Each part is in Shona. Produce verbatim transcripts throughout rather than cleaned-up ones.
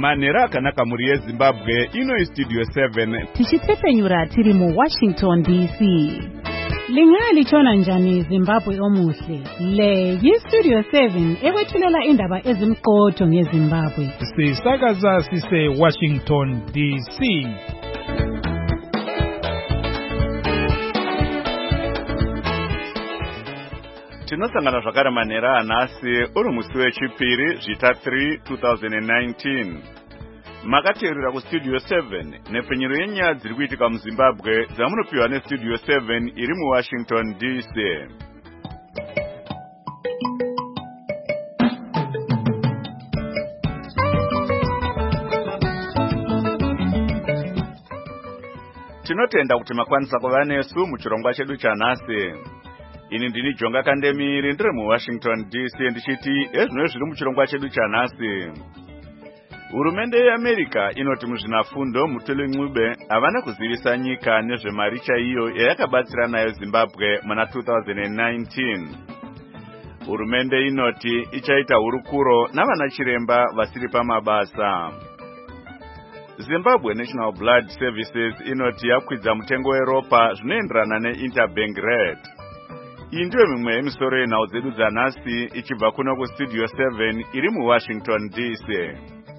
Manera akanaka muri yeZimbabwe ino Studio seven. Tichitephenyura tiri mu Washington D C. Lingali chona njani Zimbabwe omuhle. Le yi Studio seven ekwethulela indaba ezimqotho ngeZimbabwe. Sisakaza sise Washington D C. Tinosangana zvakare manera anasi uri musi wechipiri zvita three twenty nineteen. Makateerera ku Studio seven nepfenyuro yenyaya dziri kuitika muZimbabwe dzamunopiwa neStudio seven iri mu Washington D C. Tinotenda kuti makwanisa kuva nesu muchirongwa chedu chanhasi. Ini ndini Jonga Kandemiri ndiri mu Washington D C ndichiti ezvino zviri muchirongwa chedu chanhasi. Hurumende yeAmerica inoti muzvinafundo Mutuli Ncube havana kuzivisa nyika nezvemari chaiyo yayakabatsira nayo Zimbabwe muna twenty nineteen. Hurumende inoti ichaita hurukuro navana chiremba vasiri pamabasa. Zimbabwe National Blood Services inoti yakwidza mutengo weropa zvinoenderana neInterbank Rate. Iyi ndiyo mimwe yemisoro yenhau dzedu dzanhasi ichibva kuno ku Studio seven iri mu Washington D C.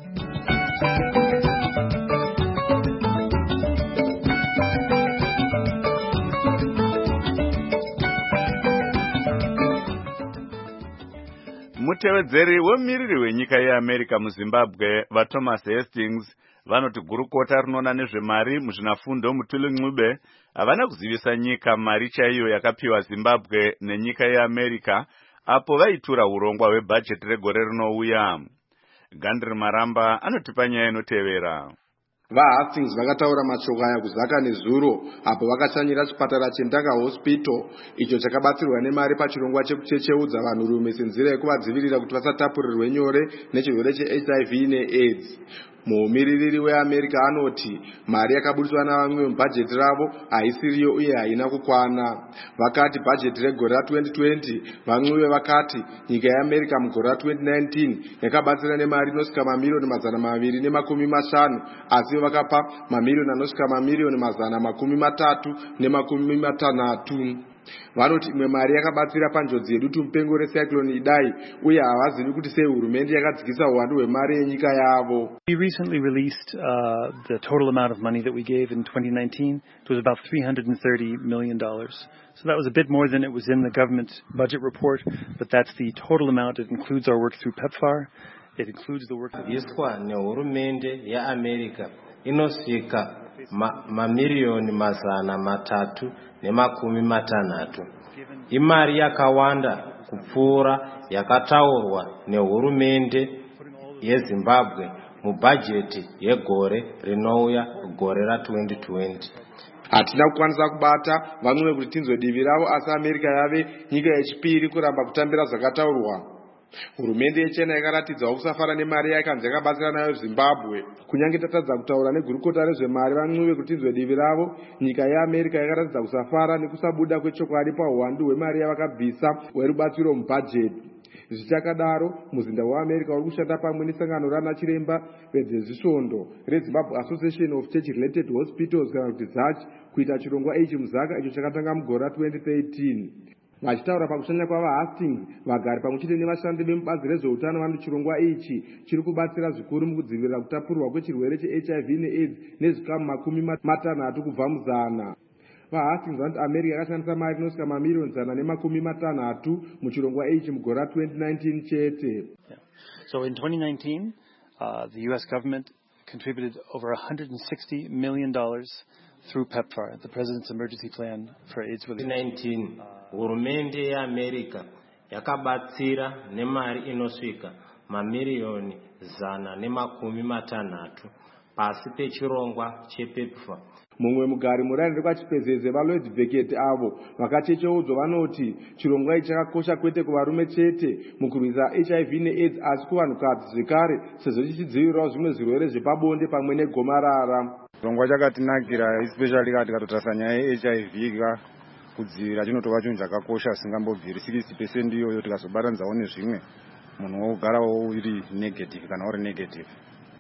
Mutevedzeri wemumiriri wenyika yeAmerica muZimbabwe vaThomas Hastings vanoti gurukota rinoona nezvemari muzvinafundo Mutuli Ncube havana kuzivisa nyika mari chaiyo yakapiwa Zimbabwe nenyika yeAmerica apo vaitura urongwa hwebhajeti regore rinouya. Gandri Maramba anotipa nyaya inotevera. VaHastings vakataura mashoko aya kuzaka nezuro apo vakashanyira chipatara cheNtaka Hospital icho chakabatsirwa nemari pachirongwa chekuchecheudza vanhurume senzira yekuvadzivirira kuti vasatapurirwe nyore nechirwere cheH I V neAIDS. Mumiririri weAmerica anoti mari yakabudiswa navamwe mubhajeti ravo haisiriyo uye haina kukwana. Vakati bhajeti regore ra twenty twenty vaNcube vakati nyika yeAmerica mugore ra twenty nineteen yakabatsira nemari inosvika mamiliyoni mazana maviri nemakumi mashanu asi vakapa mamiliyoni anosvika mamiliyoni mazana makumi matatu nemakumi matanhatu. Vanoti imwe mari yakabatsira panjodzi yedutu mupengo recyclone Idai uye havazivi kuti sei hurumende yakadzikisa uwandu hwemari yenyika yavo. We recently released uh, the total amount of money that we gave in twenty nineteen. It was about three hundred thirty million dollars. So that was a bit more than it was in the government budget report, but that's the total amount. It includes our work through PEPFAR. It includes the work that Yeswa nehurumende yeAmerica inosvika mamiliyoni ma mazana matatu nemakumi matanhatu. Imari yakawanda kupfuura yakataurwa nehurumende yeZimbabwe mubhajeti yegore rinouya gore ra twenty twenty. Hatina kukwanisa kubata vamwe kuti tinzwe divi ravo asi America yave nyika yechipiri kuramba kutambira zvakataurwa. Hurumende yechena yakaratidzawo kusafara nemari yakanzi yakabatsira nayo Zimbabwe. Kunyange tatadza kutaura negurukota rezvemari vaNcube kuti tinzwe divi ravo, nyika yeAmerica yakaratidza kusafara nekusabuda kwechokwadi pauwandu hwemari yavakabvisa hwerubatsiro mubhajeti. Zvichakadaro, muzinda weAmerica uri kushanda pamwe nesangano ranachiremba vedzezvisvondo reZimbabwe Association of Church Related Hospitals kana kuti ZACH kuita chirongwa ichi muzaka icho chakatanga mugore ra twenty thirteen. Vachitaura pakushanya kwavaHastings, vagari pamwechete nevashandi vemubazi rezveutano vanoti chirongwa ichi chiri kubatsira zvikuru mukudzivirira kutapurirwa kwechirwere cheH I V neAIDS nezvikamu makumi matanhatu kubva muzana. VaHastings vanoti America yakashandisa mari inosvika mamiliyoni zana nemakumi matanhatu muchirongwa ichi mugore ra twenty nineteen chete. Yeah. So in twenty nineteen, uh, the U S government contributed over one hundred sixty million dollars through PEPFAR, the President's Emergency Plan for AIDS Relief. twenty nineteen, hurumende yeAmerica yakabatsira nemari inosvika mamiliyoni zana nemakumi matanhatu pasi pechirongwa chePEPFAR. Mumwe mugari murani rekwachipezeze vaLloyd Beckett avo vakachecheudzwa vanoti chirongwa ichi chakakosha kwete kuvarume chete mukurwisa H I V neAIDS asi kuvanhukadzi zvekare sezvo chichidzivirirawo zvimwe zvirwere zvepabonde pamwe negomarara. Chirongwa chakatinakira especially kati katorasa nyaya yeH I V ka kudzivirira chinotova chinhu chakakosha singambobviri sixty percent iyoyo tikazobatanidzawo nezvimwe munhu wogarawo uri negative kana uri negative.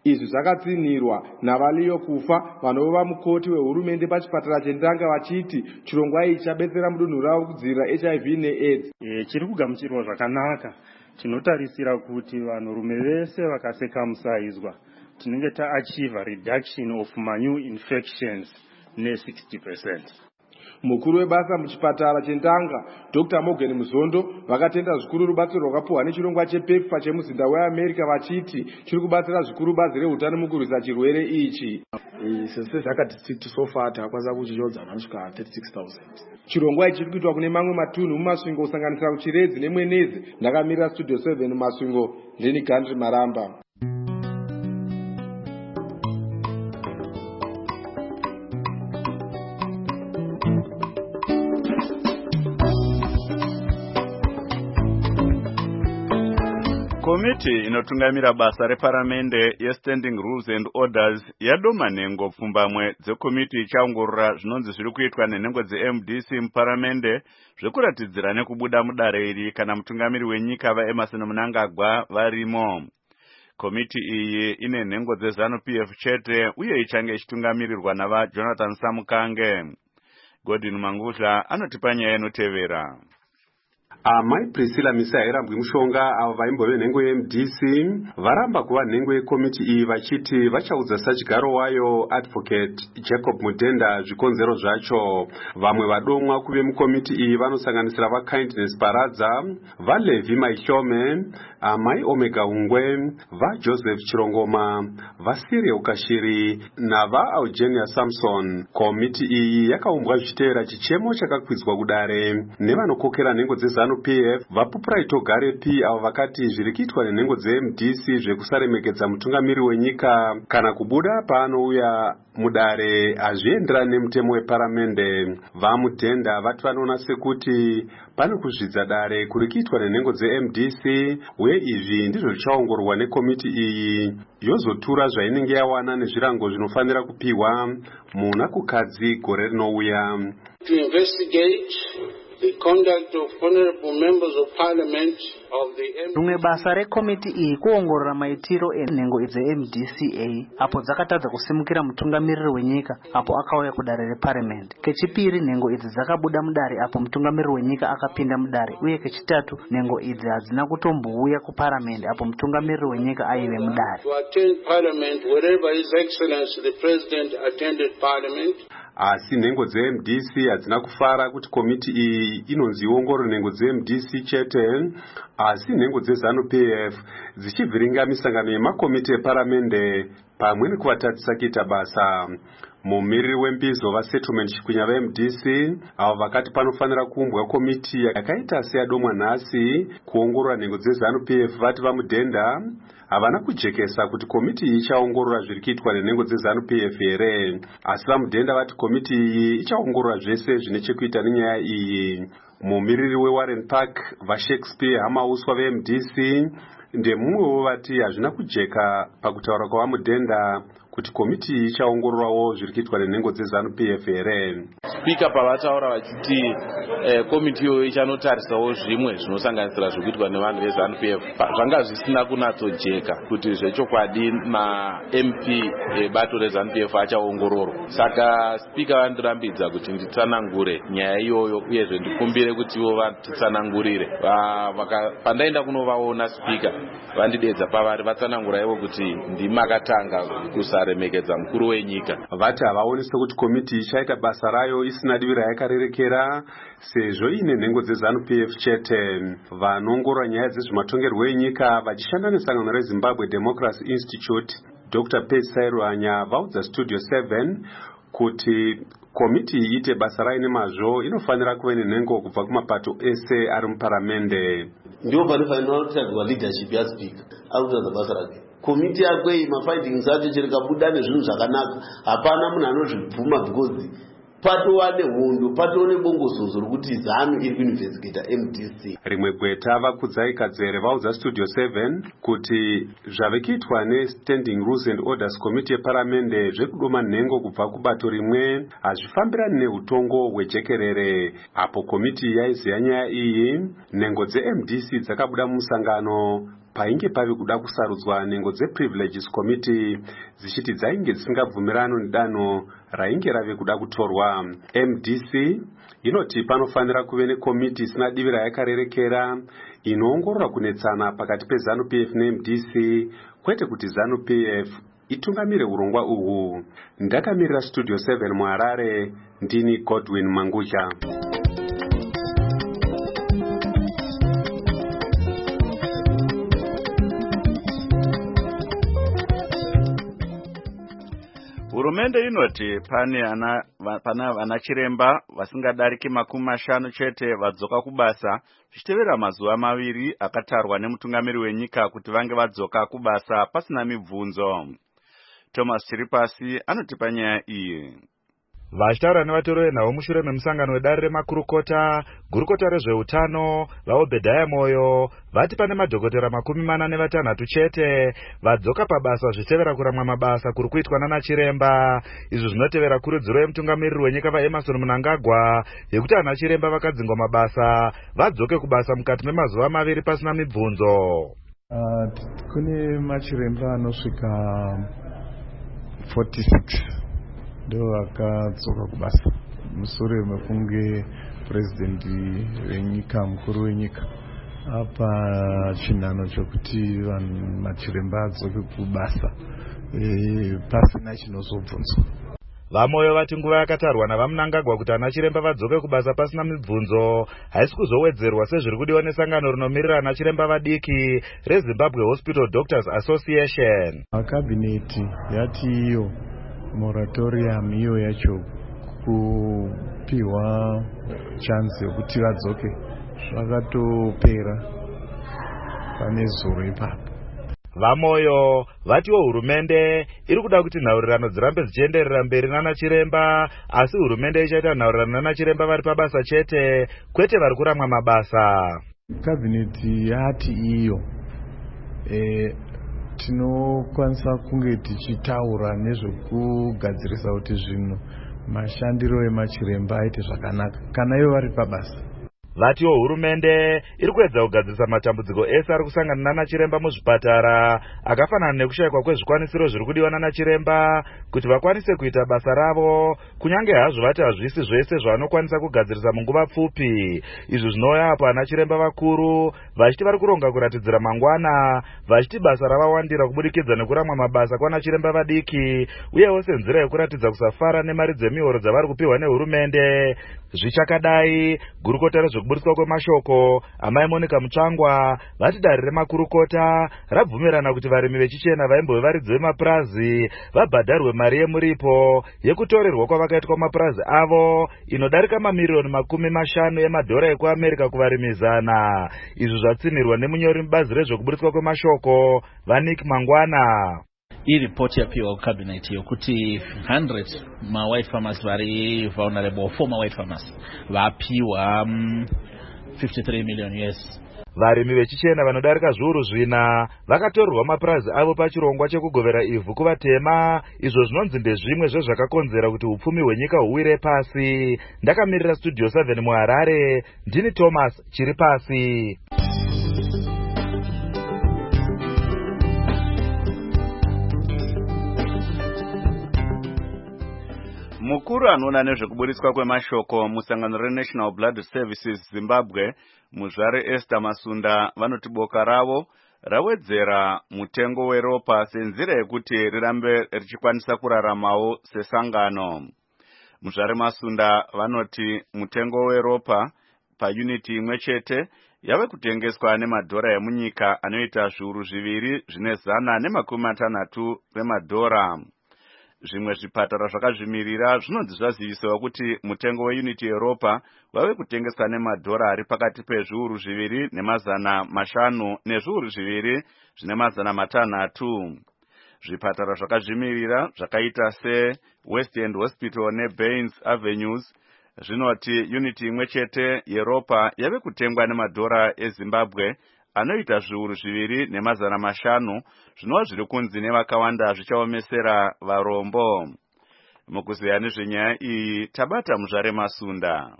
Izvi zvakatsinirwa naValiyo Kufa, vanova mukoti wehurumende pachipatara cheNdanga, vachiti chirongwa ichi chabetsera mudunhu ravo kudzivirira H I V neAIDS. E, chiri kugamuchirwa zvakanaka. Tinotarisira kuti vanhurume vese vakasekamusaizwa tinenge taachieve reduction of new infections ne sixty percent. Mukuru webasa muchipatara cheNdanga, Doctor Morgan Muzondo, vakatenda zvikuru rubatsiro rwakapuhwa nechirongwa chepepfa chemuzinda weAmerica, vachiti chiri kubatsira zvikuru bazi rehutano mukurwisa chirwere ichi. Sese zvakati so far takwanisa kuchirodza kusvika thirty-six thousand. Chirongwa ichi chiri kuitwa kune mamwe matunhu mumasvingo kusanganisira kuChiredzi neMwenezi. Ndakamirira Studio seven mumasvingo, ndini Gandri Maramba. Komiti inotungamira basa reparamende yeStanding Rules and Orders yadoma nhengo pfumbamwe dzekomiti ichaongorora zvinonzi zviri kuitwa nenhengo dze-M D C muparamende zvekuratidzira nekubuda mudare iri kana mutungamiri wenyika vaEmmerson Mnangagwa varimo. Komiti iyi ine nhengo dzeZANU-P F chete uye ichange ichitungamirirwa navaJonathan Samukange. Godwin Mangudla anotipa nyaya inotevera. Amai Priscilla Misairambwi Mushonga avo vaimbove nhengo ye-M D C varamba kuva nhengo yekomiti iyi vachiti vachaudza sachigaro wayo Advocate Jacob Mudenda zvikonzero zvacho. Vamwe vadomwa kuve mukomiti iyi vanosanganisira vaKindness Paradza, vaLevi Maihlome, Amai Omega Ungwe, vaJoseph Chirongoma, vaSirie Ukashiri navaEugenia Samson. Komiti iyi yakaumbwa zvichiteera chichemo chakakwidzwa kudare nevanokokera nhengo dzeZANU P F vaPupraito Garepi avo vakati zviri kuitwa nenhengo dze-M D C zvekusaremekedza mutungamiri wenyika kana kubuda paanouya mudare hazvienderani nemutemo weparamende. VaMudhenda vati vanoona sekuti pane kuzvidza dare kuri kuitwa nenhengo dze-M D C uye izvi ndizvo zvichaongororwa nekomiti iyi yozotura zvainenge yawana nezvirango zvinofanira kupiwa muna kukadzi gore rinouya. To investigate the conduct of honorable members of parliament of the M D C. Rumwe basa rekomiti iyi kuongorora maitiro enhengo dze-M D C A apo dzakatadza kusimukira mutungamiriri wenyika apo akauya kudare reparliament. Kechipiri, nhengo idzi dzakabuda mudare apo mutungamiriri wenyika akapinda mudare, uye kechitatu, nhengo idzi hadzina kutombouya kuparliament apo mutungamiriri wenyika aive mudare. To attend parliament wherever His Excellency the President attended parliament. Asi nhengo dze-M D C hadzina kufara kuti komiti iyi inonzi iongorore nhengo dze-M D C chete, asi nhengo dzeZANU-P F dzichivhiringa misangano yemakomiti eparamende pamwe nekuvatadzisa kuita basa. Mumiriri wembizo vaSettlement Chikwinya va-M D C avo vakati panofanira kuumbwa komiti yakaita seyadomwa nhasi kuongorora nhengo dzeZANU-P F vati vaMudhenda havana kujekesa kuti komiti iyi ichaongorora zviri kuitwa nenhengo dzeZANU-P F here, asi vaMudhenda vati komiti iyi ichaongorora zvese zvine chekuita nenyaya iyi. Mumiriri weWarren Park vaShakespeare Hamauswa va-M D C ndemumwewo vati hazvina kujeka pakutaura kwavaMudhenda kuti komiti iyi ichaongororawo zviri kuitwa nenhengo dzeZANU-P F here. Spika pavataura vachiti eh, komiti iyoyo ichanotarisirawo zvimwe zvinosanganisira zvikuitwa nevanhu veZANU-P F zvanga zvisina kunyatsojeka kuti zvechokwadi ma-M P ebato reZANU-P F achaongororwa. Saka spika vandirambidza kuti nditsanangure nyaya iyoyo uyezve ndikumbire kuti ivo vatitsanangurire. Pandaenda kunovaona spika vandidedza pavari vatsanangura ivo kuti ndimakatanga kusaremekedza mukuru wenyika. Vati havaonese kuti komiti ichaita basa rayo isina divi rayakarerekera sezvo ine nhengo dzeZANU-P F chete. Vanoongorora nyaya dzezvematongerwo enyika vachishanda nesangano reZimbabwe Democracy Institute, Doctor Pete Sairwanya vaudza Studio seven kuti komiti iite basa rayo nemazvo inofanira kuve nenhengo kubva kumapato ese ari muparamende. Ndio panofanira kutadzwa leadership yaSpeaker akutadza basa rake. Komiti yakwe mafindings acho chirikabuda nezvinhu zvakanaka, hapana munhu anozvibvuma because patova nehondo, patova nebongozozo rokuti ZANU iri kuinvestigata M D C. Rimwe gweta vakudzai Kadzere vaudza Studio seven kuti zvave kuitwa neStanding Rules and Orders Committee yeparamende zvekudoma nhengo kubva kubato rimwe hazvifambirani neutongo hwejekerere. Apo komiti yaiziva nyaya iyi, nhengo dze-M D C dzakabuda mumusangano painge pave kuda kusarudzwa nhengo dzeprivileges committee dzichiti dzainge dzisingabvumirano nedanho rainge rave kuda kutorwa. M D C inoti panofanira kuve nekomiti isina divi rayakarerekera inoongorora kunetsana pakati peZANU P F neM D C, kwete kuti ZANU P F itungamire urongwa uhu. Ndakamirira Studio seven muHarare, ndini Godwin Mangucha. Hurumende inoti pane ana pana vanachiremba vasingadariki makumi mashanu chete vadzoka kubasa zvichitevera mazuva maviri akatarwa nemutungamiri wenyika kuti vange vadzoka kubasa pasina mibvunzo. Thomas Chiripasi anotipa nyaya iyi. Vachitaura nevatoro venhau mushure memusangano wedare remakurukota, gurukota rezveutano vaObhedhaya Moyo vati pane madhokotera makumi mana nevatanhatu chete vadzoka pabasa zvichitevera kuramwa mabasa kuri kuitwa nana chiremba. Izvi zvinotevera kurudziro yemutungamiriri wenyika vaEmerson Mnangagwa yekuti ana chiremba vakadzingwa mabasa vadzoke kubasa mukati memazuva maviri pasina mibvunzo. Uh, kune machiremba anosvika forty-six ndo vakadzoka kubasa mushure mekunge purezidendi wenyika mukuru wenyika apa chinhano chokuti vanhu machiremba adzoke kubasa e, pasina chinozobvunzwa. Vamoyo vati nguva yakatarwa navaMnangagwa kuti ana chiremba vadzoke kubasa pasina mibvunzo haisi kuzowedzerwa sezviri kudiwa nesangano rinomirira ana chiremba vadiki reZimbabwe Hospital Doctors Association. Makabineti yati iyo moratorium iyo yacho kupiwa chance yokuti vadzoke zvakatopera pane zuro ipapo. Vamoyo vatiwo hurumende iri kuda kuti nhaurirano dzirambe dzichienderera mberi nana chiremba, asi hurumende ichaita nhaurirano nana chiremba vari pabasa chete, kwete vari kuramwa mabasa. Kabineti yati iyo e, tinokwanisa kunge tichitaura nezvekugadzirisa kuti zvinhu mashandiro emachiremba aite zvakanaka kana ivo vari pabasa. Vatiwo hurumende iri kuedza kugadzirisa matambudziko ese ari kusangana nana chiremba muzvipatara akafanana nekushayikwa kwezvikwanisiro zviri kudiwa nana chiremba kuti vakwanise kuita basa ravo, kunyange hazvo vati hazvisi zvese zvavanokwanisa kugadzirisa munguva pfupi. Izvi zvinouya apo ana chiremba vakuru vachiti vari kuronga kuratidzira mangwana, vachiti basa ravawandira kubudikidza nekuramwa mabasa kwana chiremba vadiki, uyewo senzira yekuratidza kusafara nemari dzemihoro dzavari kupiwa nehurumende. Zvichakadai, gurukota rezvekuburiswa kwemashoko amai Monica Mutsvangwa vati dare remakurukota rabvumirana kuti varimi vechichena vaimbove varidzi vemapurazi vabhadharwe mari yemuripo yekutorerwa kwavakaitwa mapurazi avo inodarika mamiriyoni makumi mashanu emadhora ekuAmerica kuvarimi zana. Izvi zvatsimirwa nemunyori mubazi rezvekuburiswa kwemashoko vaNick Mangwana. Hii ripoti yapiwa cabinet yokuti one hundred ma white farmers vari vulnerable, former white farmers vapiwa um, fifty-three million U S. Varimi vechichena vanodarika zviuru zvina vakatorerwa mapurazi avo pachirongwa chekugovera ivhu kuvatema. Izvo zvinonzi ndezvimwe zvezvakakonzera kuti upfumi hwenyika huwire pasi. Ndakamirira Studio seven muHarare, ndini Thomas Chiripasi. Mukuru anoona nezvekuburiswa kwemashoko musangano reNational Blood Services Zimbabwe, Muzvare Esther Masunda, vanoti boka ravo rawedzera mutengo weropa senzira yekuti rirambe richikwanisa kuraramawo sesangano. Muzvare Masunda vanoti mutengo weropa pauniti imwe chete yave kutengeswa nemadhora emunyika anoita zviuru zviviri zvine zana nemakumi matanhatu remadhora. Zvimwe zvipatara zvakazvimirira zvinonzi zvazivisawa kuti mutengo weuniti yeropa wave kutengeswa nemadhora ari pakati pezviuru zviviri nemazana mashanu nezviuru zviviri zvine mazana matanhatu. Zvipatara zvakazvimirira zvakaita seWest End Hospital neBaines Avenues zvinoti uniti imwe chete yeropa yave kutengwa nemadhora eZimbabwe anoita zviuru zviviri nemazana mashanu, zvinova zviri kunzi nevakawanda zvichaomesera varombo. Mukuzeya nezvenyaya iyi tabata Muzvare Masunda.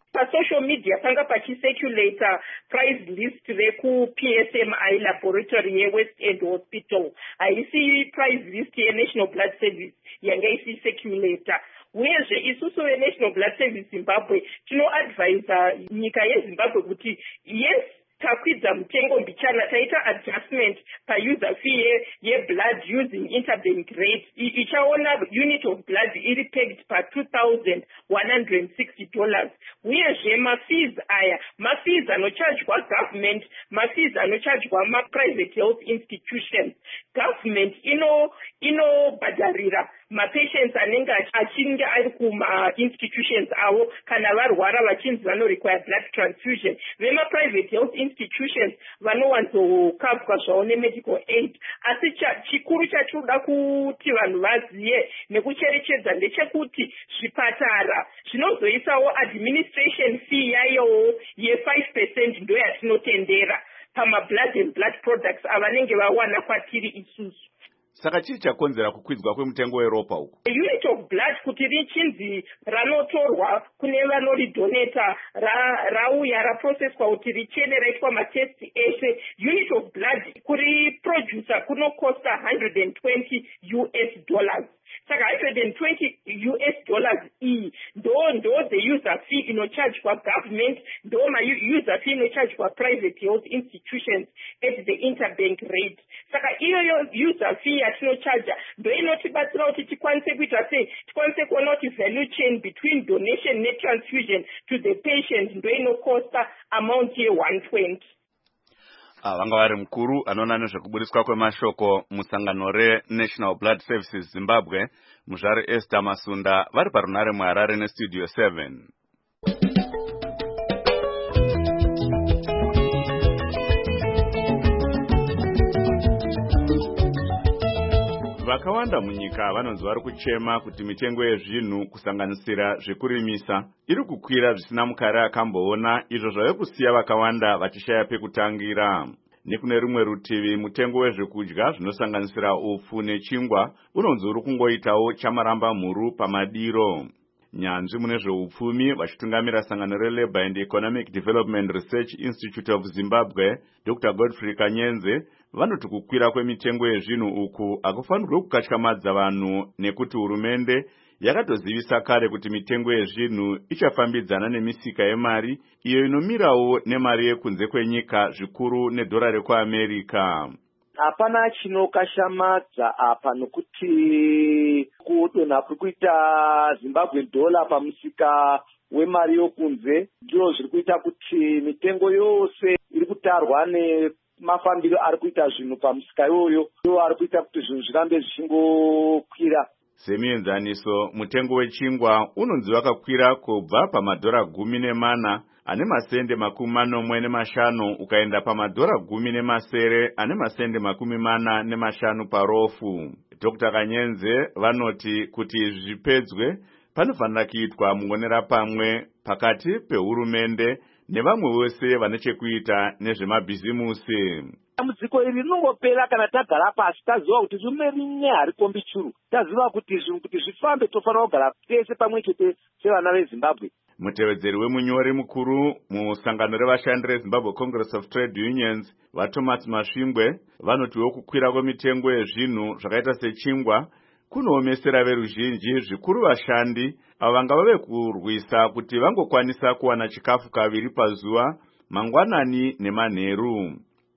pasocial media panga pachicirculata price list reku-P S M I laboratory ye-West End Hospital haisi price list ye-National Blood Service yanga isicirculata. Uyezve isusu we-National Blood Service Zimbabwe tinoadvisa nyika yeZimbabwe kuti yes takwidza mutengo mbichana taita adjustment pa-user fee ye-blood using interbank rate ichaona unit of blood iri pegged pa two thousand one hundred sixty dollars. Uyezve mafees aya mafees anochargwa government, mafees anochargwa ma-private health institutions. Government ino inobhadharira ma-patients anenge achinge ari kuma-institutions avo kana varwara vachinzi vanorequire blood transfusion. Vema-private health institutions vanowanzokavwa zvavo ne-medical aid. Asi chikuru chachinoda kuti vanhu vaziye nekucherechedza ndechekuti zvipatara zvinozoisawo administration fee yayowo ye-five percent ndo yatinotendera pama-blood and blood products avanenge vawana kwatiri isusu. Saka chii chakonzera kukwidzwa kwemutengo weropa uku? Unit of blood kuti richinzi ranotorwa kune vanoridoneta rauya raprocesswa kuti richene raitwa matest eshe. Unit of blood kuri producer kunokosta one hundred twenty U S dollars. Saka one hundred twenty U S dollars iyi ndo ndo the user fee inochargwa government, ndo ma user fee inochargwa private health institutions at the interbank rate. Saka iyo user fee yatinocharge ndo inotibatsira kuti tikwanise kuita sei tikwanise kuona kuti value chain between donation ne transfusion to the patient ndo inokosta amount ye one hundred twenty. Ah, vanga vari mukuru anoona nezvekubudiswa kwemashoko musangano reNational Blood Services Zimbabwe, muzvare Esther Masunda, vari parunare muHarare nestudio seven. Vakawanda munyika vanonzi vari kuchema kuti mitengo yezvinhu kusanganisira zvekurimisa iri kukwira zvisina mukare akamboona, izvo zvave kusiya vakawanda vachishaya pekutangira. Nekune rumwe rutivi mutengo wezvekudya zvinosanganisira upfu nechingwa unonzi uri kungoitawo chamaramba mhuru pamadiro. Nyanzvi mune zveupfumi vachitungamira sangano reLabour and Economic Development Research Institute of Zimbabwe, Doctor Godfrey Kanyenze, vanoti kukwira kwemitengo yezvinhu uku akufanirwe kukatyamadza vanhu nekuti hurumende yakatozivisa kare kuti mitengo yezvinhu ichafambidzana nemisika yemari iyo inomirawo nemari yekunze kwenyika, zvikuru nedhora rekuAmerica. Hapana chinokashamadza apa nokuti kudonha kurikuita Zimbabwe dollar pamusika wemari yokunze ndizvo zviri kuita kuti mitengo yose iri kutarwa nemafambiro ari kuita zvinhu pamusika iyoyo ndiwo ari kuita kuti zvinhu zvirambe zvichingokwira. Semienzaniso, mutengo wechingwa unonzi wakakwira kubva pamadhora gumi nemana ane masende makumi manomwe nemashanu ukaenda pamadhora gumi nemasere ane masende makumi mana nemashanu parofu. Doctor Kanyenze vanoti kuti izvi zvipedzwe panofanira kuitwa muonera pamwe pakati pehurumende nevamwe vose vane chekuita nezvemabhizimusi. Dambudziko iri rinongopera kana tagara pasi taziva kuti zvimwe rinye harikombi churu. Taziva kuti zvinhu kuti zvifambe tofanira kugara tese pamwe chete sevana veZimbabwe. Mutevedzeri wemunyori mukuru musangano revashandi reZimbabwe Congress of Trade Unions, vaThomas Masvingwe, vanotiwo kukwira kwemitengo yezvinhu zvakaita sechingwa kunoomesera veruzhinji, zvikuru vashandi avo vanga vave kurwisa kuti vangokwanisa kuwana chikafu kaviri pazuva, mangwanani nemanheru.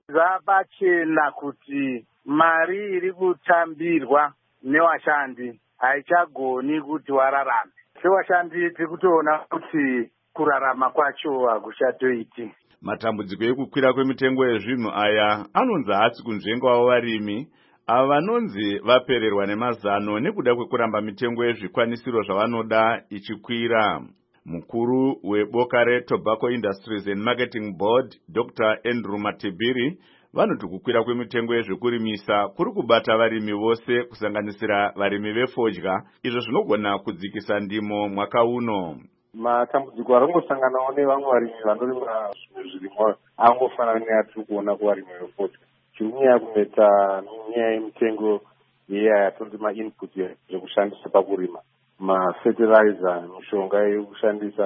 Zvabachena kuti mari iri kutambirwa nevashandi haichagoni kuti wararame. Sevashandi tiri kutoona kuti kurarama kwacho hakuchatoiti. Matambudziko ekukwira kwemitengo yezvinhu aya anonzi hatsi kunzvenga wavo varimi ava vanonzi vapererwa nemazano nekuda kwekuramba mitengo yezvikwanisiro zvavanoda ichikwira. Mukuru weboka reTobacco Industries and Marketing Board, Doctor Andrew Matibiri, vanoti kukwira kwemitengo yezvekurimisa kuri kubata varimi vose kusanganisira varimi vefodya, izvo zvinogona kudzikisa ndimo mwaka uno. Matambudziko arongosanganawo nevamwe varimi vanorima zvimwe zvirimwa angofanana neatiri kuona kuvarimi vefodya. Chinyaya kunetsa nyaya yemitengo yeyatonzi ma-input zvekushandisa pakurima, mafertilizer, mishonga yekushandisa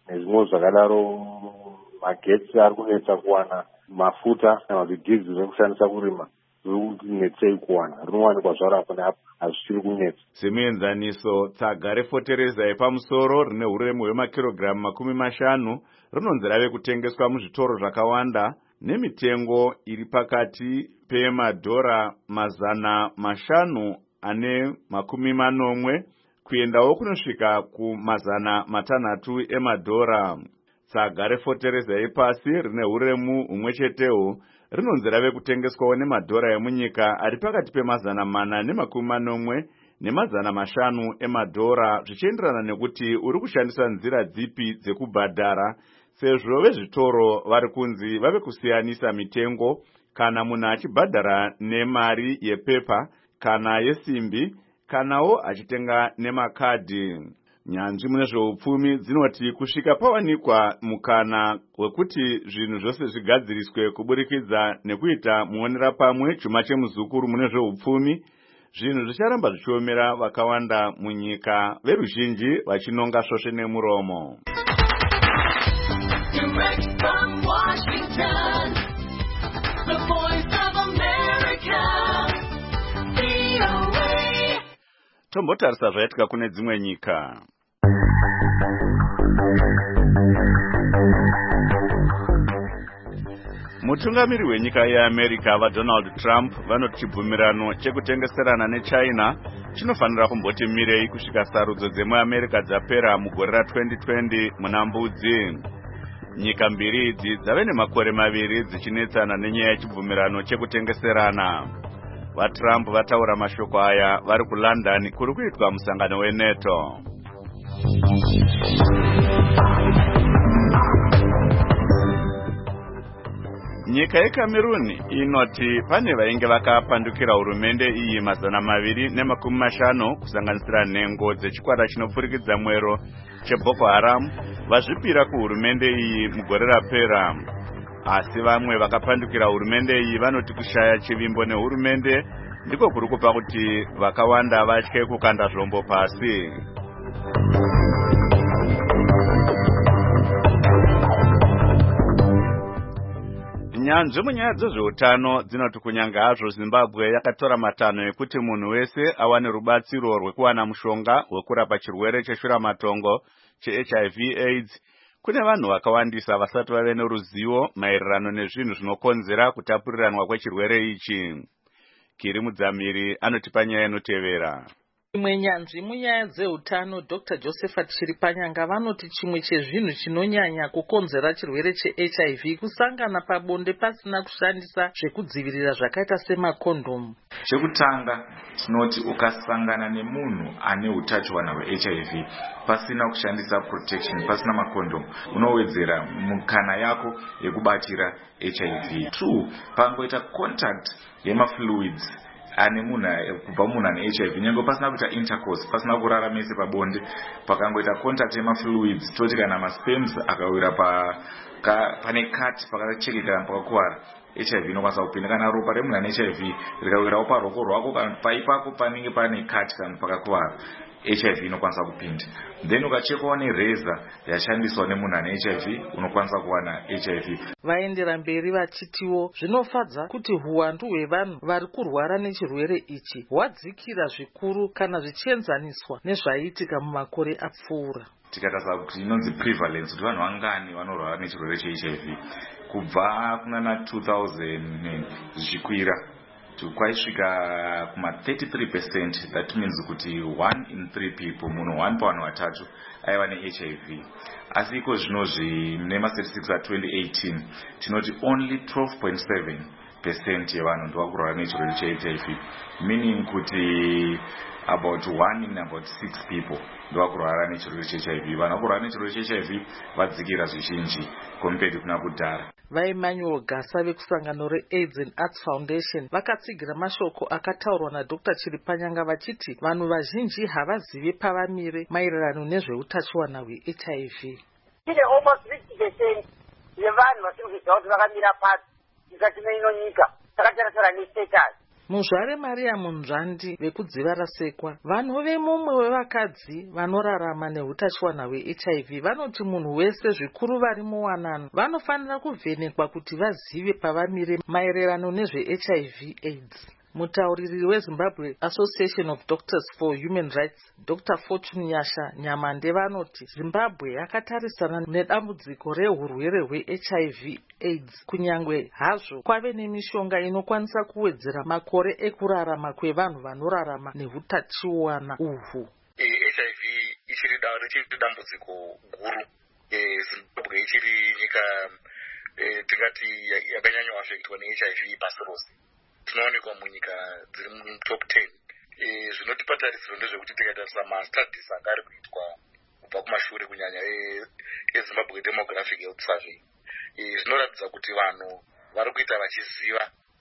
nezvimwe zvakadaro. Magetsi ari kunetsa kuwana, mafuta kana kuti diesel zvekushandisa kurima zviri kunetsei kuwana, rinowanikwa zvaro apo neapo, hazvichiri kunetsa. Semuenzaniso, tsaga refotereza yepamusoro rine uremu hwemakirogiramu makumi mashanu rinonzi rave kutengeswa muzvitoro zvakawanda nemitengo iri pakati pemadhora mazana mashanu ane makumi manomwe kuendawo kunosvika kumazana matanhatu emadhora. Tsaga refotereza yepasi rine uremu humwe chetewo rinonzi rave kutengeswawo nemadhora emunyika ari pakati pemazana mana nemakumi manomwe nemazana mashanu emadhora, zvichienderana nekuti uri kushandisa nzira dzipi dzekubhadhara, sezvo vezvitoro vari kunzi vave kusiyanisa mitengo kana munhu achibhadhara nemari yepepa kana yesimbi kanawo achitenga nemakadhi. Nyanzvi mune zveupfumi dzinoti kusvika pawanikwa mukana wekuti zvinhu zvose zvigadziriswe kuburikidza nekuita muonera pamwe chuma chemuzukuru mune zveupfumi, zvinhu zvicharamba zvichiomera vakawanda munyika, veruzhinji vachinonga svosve nemuromo. Tombotarisa zvaitika kune dzimwe nyika. Mutungamiri wenyika yeAmerica vaDonald Trump vanoti chibvumirano chekutengeserana neChina chinofanira kumboti mirei kusvika sarudzo dzemuAmerica dzapera mugore ra-twenty twenty muna Mbudzi. Nyika mbiri idzi dzave nemakore maviri dzichinetsana nenyaya yechibvumirano chekutengeserana. VaTrump vataura mashoko aya vari kuLondon kuri kuitwa musangano weNATO. Nyika yeCameroon inoti pane vainge vakapandukira hurumende iyi mazana maviri nemakumi mashanu kusanganisira nhengo dzechikwata chinopfurikidza mwero cheBoko Haram vazvipira kuhurumende iyi mugore rapera. Asi vamwe vakapandukira hurumende iyi vanoti kushaya chivimbo nehurumende ndiko kuri kupa kuti vakawanda vatye kukanda zvombo pasi. Nyanzvi munyaya dzezveutano dzinoti kunyanga hazvo Zimbabwe yakatora matanho ekuti munhu wese awane rubatsiro rwekuwana mushonga wekurapa chirwere cheshuramatongo cheH I V AIDS, kune vanhu vakawandisa vasati vave neruzivo maererano nezvinhu zvinokonzera kutapuriranwa kwechirwere ichi. Kiri Mudzamiri anotipa nyaya inotevera. Imwe nyanzvi munyaya dzeutano Doctor Josephat Chiripanyanga vanoti chimwe chezvinhu chinonyanya kukonzera chirwere cheH I V kusangana pabonde pasina kushandisa zvekudzivirira zvakaita semakondomu. Chekutanga tinoti ukasangana nemunhu ane utachiwana hweH I V pasina kushandisa protection, pasina makondomu, unowedzera mukana yako yekubatira H I V. Two, pangoita contact yemafluids ane munhu kubva munhu ane H I V nyange pasina kuita intercourse, pasina kurara mese pabonde, pakangoita contact yemafluids, toti kana masperms akawira pa pane cut pakachekeka pakakuwara, H I V inokwanisa kupinda. Kana ropa remunhu ane H I V rikawirawo paroko rwako kana paipapo panenge pane cut kana pakakuwara, H I V inokwanisa kupinda. Then ukachekwawo nereza yashandiswa nemunhu ane H I V unokwanisa kuwana H I V. Vaendera mberi vachitiwo zvinofadza kuti huwandu hwevanhu vari kurwara nechirwere ichi hwadzikira zvikuru kana zvichienzaniswa nezvaiitika mumakore apfuura. Tikatarisa kuti inonzi prevalence, kuti vanhu vangani vanorwara nechirwere cheH I V kubva kunana two thousand zvichikwira kwaisvika kuma thirty-three percent, that means kuti one in three people, munhu one pavanhu vatatu aiva neH I V. Asi iko zvinozvi nema-statistics a-twenty eighteen tinoti only twelve point seven percent yevanhu ndovakurwara nechirwere cheH I V, meaning kuti about one in about six people ndovakurwara nechirwere cheH I V. Vanhu vakurwara nechirwere cheH I V vadzikira zvizhinji compared kuna kudhara. VaEmmanuel Gasa vekusangano reAIDS and Arts Foundation vakatsigira mashoko akataurwa naDr Chiripanyanga vachiti vanhu vazhinji havazivi pavamire maererano nezveutachiwana hweH I V. Tine almost fifty percent yevanhu vasiri kuziva kuti vakamira pasi mukati meino nyika takatarisa nestatus. Muzvare Maria Munzvandi vekudziva rasekwa, vanhu vemumwe wevakadzi vanorarama nehutachiona hwe-H I V vanoti munhu wese, zvikuru vari muwanano, vanofanira kuvhenekwa kuti vazive pavamire maererano nezve-H I V AIDS. Mutauriri weZimbabwe Association of Doctors for Human Rights, Doctor Fortune Nyasha Nyamande vanoti Zimbabwe yakatarisana nedambudziko rehurwere hwe-H I V AIDS kunyangwe hazvo kwave nemishonga inokwanisa kuwedzera makore ekurarama kwevanhu vanorarama nehutachiona uhwu. H I V ichiri dambudziko guru. Zimbabwe ichiri nyika tingati yakanyanya affectwa ne-H I V pasi rose. Tinoonekwa munyika dziri mutop ten. Zvinotipa tarisiro ndezvekuti tikatarisa mastudies anga ari kuitwa kubva kumashure kunyanya eZimbabwe Demographic Health Survey, zvinoratidza kuti vanhu vari kuita vachiziva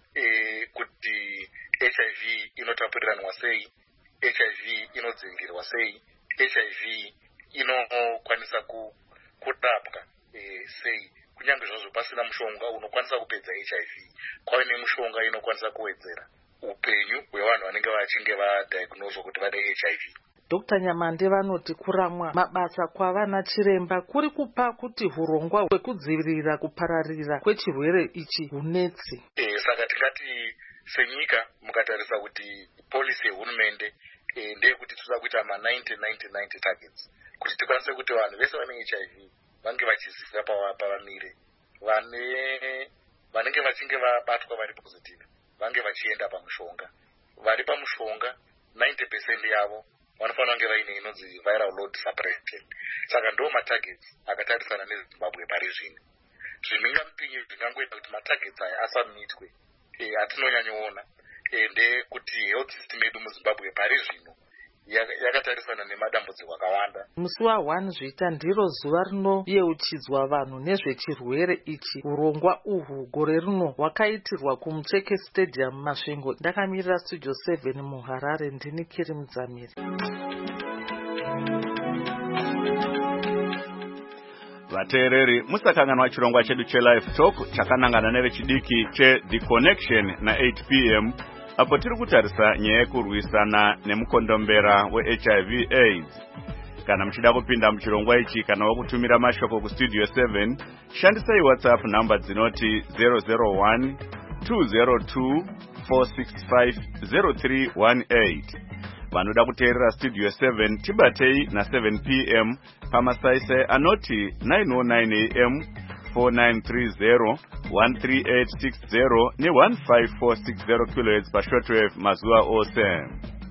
kuti H I V inotapuriranwa sei, H I V inodzivirirwa sei, H I V inokwanisa kurapwa sei. Kunyange zvazvo pasina mushonga unokwanisa kupedza H I V, kwave nemushonga inokwanisa kuwedzera upenyu hwevanhu vanenge vachinge vadiagnoswa kuti vane H I V. Doctor Nyamande vanoti kuramwa mabasa kwavana chiremba kuri kupa kuti hurongwa hwekudzivirira kupararira kwechirwere ichi hunetse. E, saka tingati senyika mukatarisa kuti policy yehurumende e, ndeyekuti toda kuita ma ninety ninety ninety targets kuti tikwanise kuti vanhu vese vane H I V vange vachiziva pavamire, vane vanenge vachinge vabatwa vari positive vange vachienda pamushonga, vari pamushonga ninety percent yavo vanofanira kunge vaine inonzi viral load suppression. Saka ndo matargets akatarisana neZimbabwe pari zvino. Zvinengamupinyi zvingangoita kuti matargets aya asamitwe e, atinonyanyoona e, ndekuti health system yedu muZimbabwe pari zvino yakatarisana nemadambudziko akawanda. Musi wa Zvita ndiro zuva rinoyeuchidzwa vanhu nezvechirwere ichi. Urongwa uhwu gore rino hwakaitirwa kuMucheke Stadium Masvingo. Ndakamirira Studio seven muHarare, ndini Kiri Mudzamiri. Vateereri, musakanganwa chirongwa chedu cheLive Talk chakanangana nevechidiki che The Connection na eight p m apo tiri kutarisa nyaya yekurwisana nemukondombera we-H I V AIDS. Kana muchida kupinda muchirongwa ichi kana wakutumira mashoko kuStudio seven, shandisai WhatsApp namba dzinoti zero zero one two zero two four six five zero three one eight. Vanoda kuteerera Studio seven tibatei na seven p m pamasaisai anoti nine oh nine a m four nine three zero one three eight six zero ne one five four six zero kilohertz pa shortwave mazuva ose.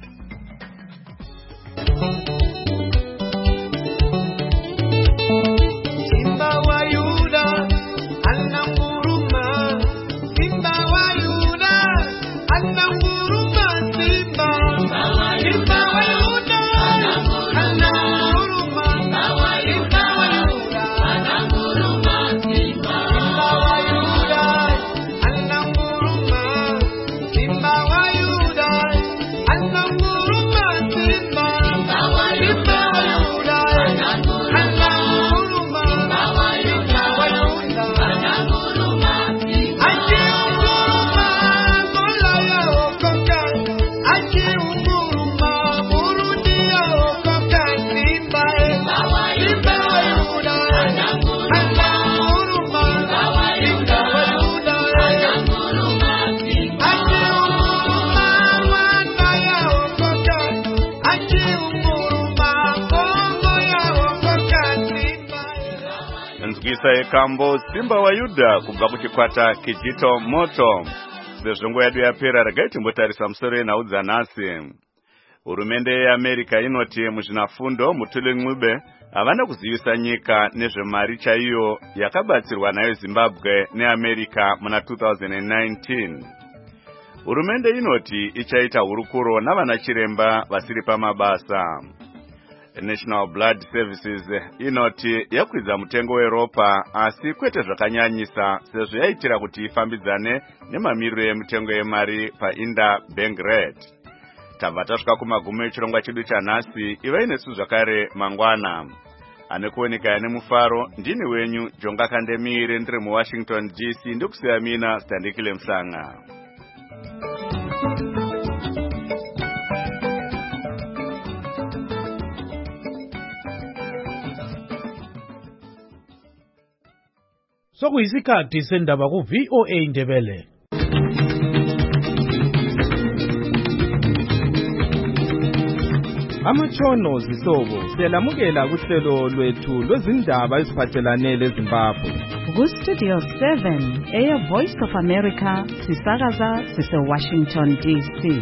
Simba wa Yuda ananguruma, Simba wa Yuda ananguruma, Simba Simba wa Yuda ananguruma, Simba wa Yuda ananguruma, Simba wa Yuda ananguruma, Simba wa Yuda ananguruma, Simba wa Yuda Kambo Simba wa Yuda kubva kuchikwata Kijito Moto. Sezvongo yadu yapera regai timbotarisa musoro yenaudza nhasi. Hurumende yeAmerica inoti muzvinafundo Mutuli Ncube havana kuzivisa nyika nezvemari chaiyo yakabatsirwa nayo Zimbabwe neAmerica muna two thousand nineteen. Hurumende inoti ichaita hurukuro navana chiremba vasiri pamabasa. National Blood Services inoti yakwidza mutengo weropa asi kwete zvakanyanyisa sezvo yaitira kuti ifambidzane nemamiriro emutengo yemari paInda Bank Rate. Tabva tasvika kumagumo echirongwa chedu chanhasi. Ivai nesu zvakare mangwana. Anekuoneka yane mufaro ndini wenyu Jonga Kandemire ndiri muWashington D C ndikusiyamina Standikile Msanga. Sokuyisikhathi sendaba ku V O A Ndebele. Amatshono zihlobo siyalamukela kuhlelo lwethu lwezindaba eziphathelane leZimbabwe. Ku-Studio seven, Air Voice of America, sisakaza sise-Washington D C.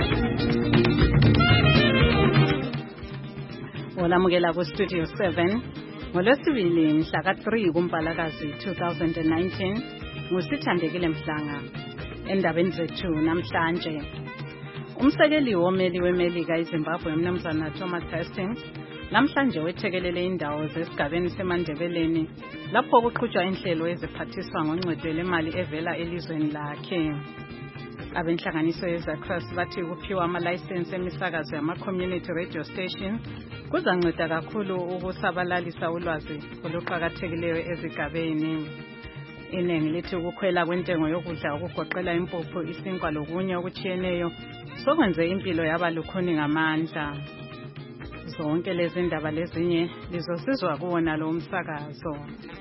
Olamukela ku-Studio seven, ngolwesibili mhla ka three kuMpalakazi two thousand nineteen, ngusithandekile Mhlanga. Endabeni zethu namhlanje, umsekeli womeli weMelika eZimbabwe uMnumzana Thomas Hastings namhlanje wethekelele indawo zesigabeni seMandebeleni lapho kuqhutshwa inhlelo eziphathiswa ngoncedo lemali evela elizweni lakhe. Abenhlanganiso yeZACRAS bathi kuphiwa amalayisensi emisakazo yama-community radio station kuzanceda kakhulu ukusabalalisa ulwazi oluqakathekileyo ezigabeni. Inengi lithi ukukhwela kwentengo yokudla okugoqela impuphu, isinkwa lokunye okutshiyeneyo sokwenze impilo yaba lukhuni ngamandla. Zonke lezi ndaba lezinye lizosizwa kuwona lo umsakazo.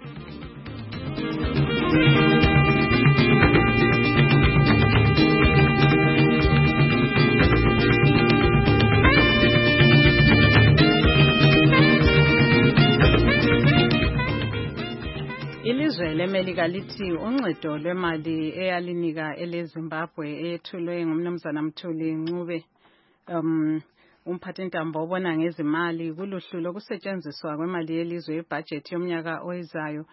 Ilizwe leMelika lithi uncedo lwemali eyalinika eleZimbabwe eyethulwe ngumnumzana Mthuli Ncube um umphathintambo obona ngezimali kuluhlu lokusetshenziswa kwemali yelizwe ibudget yomnyaka oyizayo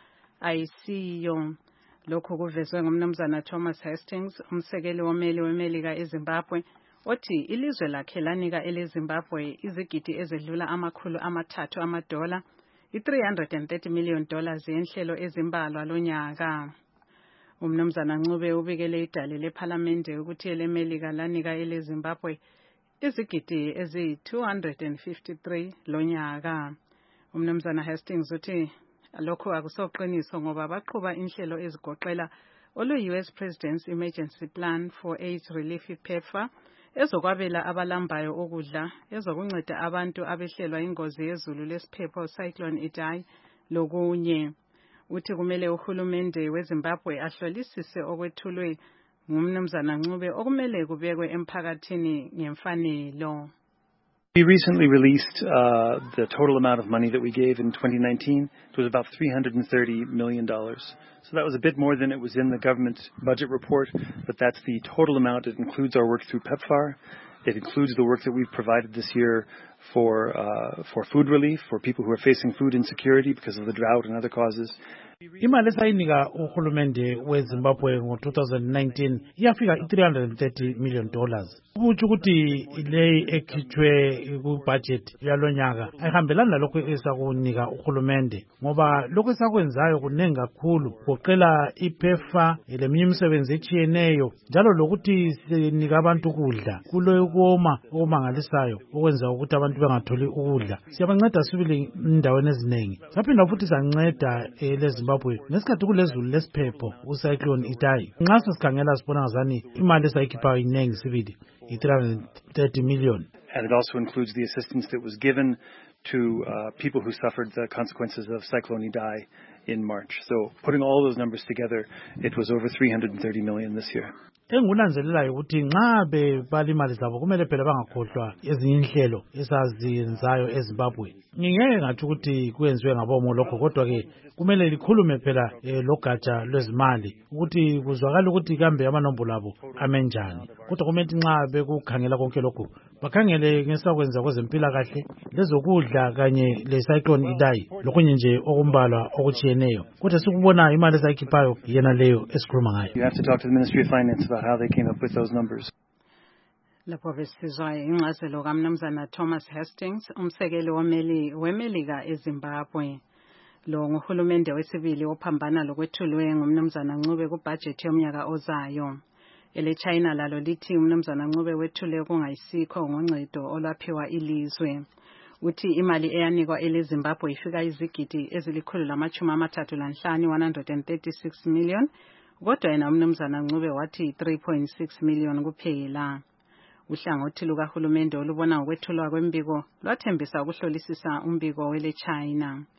ayisiyo. Lokhu kuvezwe ngumnumzana Thomas Hastings, umsekeli womeli weMelika eZimbabwe, othi ilizwe lakhe lanika eleZimbabwe izigidi ezedlula amakhulu amathathu amadola i-three hundred thirty million dollars yenhlelo ezimbalwa lonyaka. Umnumzana Ncube ubikele idale lePhalamende ukuthi eleMelika lanika eleZimbabwe izigidi ezi-two hundred fifty-three lonyaka. Umnumzana Hastings uthi lokho akusoqiniso ngoba baqhuba inhlelo ezigoqela olu-U S President's Emergency Plan for AIDS Relief PEPFAR, ezokwabela abalambayo ukudla, ezokunceda abantu abehlelwa ingozi yezulu lesiphepho Cyclone Idai lokunye. Uthi kumele uhulumende weZimbabwe ahlolisise okwethulwe ngumnumzana Ncube okumele kubekwe emphakathini ngemfanelo. We recently released uh, the total amount of money that we gave in twenty nineteen. It was about three hundred thirty million dollars. So that was a bit more than it was in the government budget report, but that's the total amount. It includes our work through PEPFAR. It includes the work that we've provided this year for uh, for food relief, for people who are facing food insecurity because of the drought and other causes. Imali esayinika uhulumende weZimbabwe ngo two thousand nineteen iyafika i-three hundred thirty million dollars. Kuthi ukuthi le ekhitshwe ku budget yalonyaka ayihambelani nalokho esakunika uhulumende ngoba lokho esakwenzayo kunengi kakhulu kuqela iPEPFAR leminye imisebenzi etshiyeneyo njalo lokuthi sinika abantu ukudla kulo ukoma okumangalisayo okwenza ukuthi abantu bengatholi ukudla. Siyabanceda sibili indaweni eziningi. Saphinda futhi sanceda eleZimbabwe ngesikhathi kulezulu lesiphepho uCyclone Idai. Nxa sesikhangela sibona ngazani imali esayikhiphayo inengi sibili i-three hundred thirty million. And it also includes the assistance that was given to uh, people who suffered the consequences of Cyclone Idai in March. So putting all those numbers together, it was over three hundred thirty million this year. Engunanzelelayo ukuthi nxa bebala imali zabo kumele phela bangakhohlwa ezinye inhlelo esaziyenzayo eZimbabwe. Ngingeke ngathi ukuthi kuyenziwe ngabomo lokho, kodwa ke kumele likhulume phela logatsha lwezimali ukuthi kuzwakala ukuthi kambe amanombolo abo amenjani. Kodwa kumele nxa bekukhangela konke lokho bakhangele ngesakwenza kwezempilakahle, lezokudla kanye leCyclone Idai lokunye nje okumbalwa okutshiyeneyo. Kodwa sikubona imali esayikhiphayo yena leyo esikhuluma ngayo. You have to talk to the Ministry of Finance about how they came up with those numbers. Lapho besizwa ingcazelo kaMnumzana Thomas Hastings, umsekeli womeli weMelika eZimbabwe. Lo nguhulumende wesibili ophambana lokwethulwe ngumnumzana Ncube kubudget yomnyaka ozayo. Ele China lalo lithi umnumzana Ncube wethule kungayisikho ngoncedo olwaphiwa ilizwe. Uthi imali eyanikwa eleZimbabwe ifika izigidi ezilikhulu lamachumi amathathu lanhlanu one hundred thirty-six million, kodwa yena umnumzana Ncube wathi three point six million kuphela. Uhlangothi lukahulumende olubona ngokwethulwa kwembiko lwathembisa ukuhlolisisa umbiko wele China.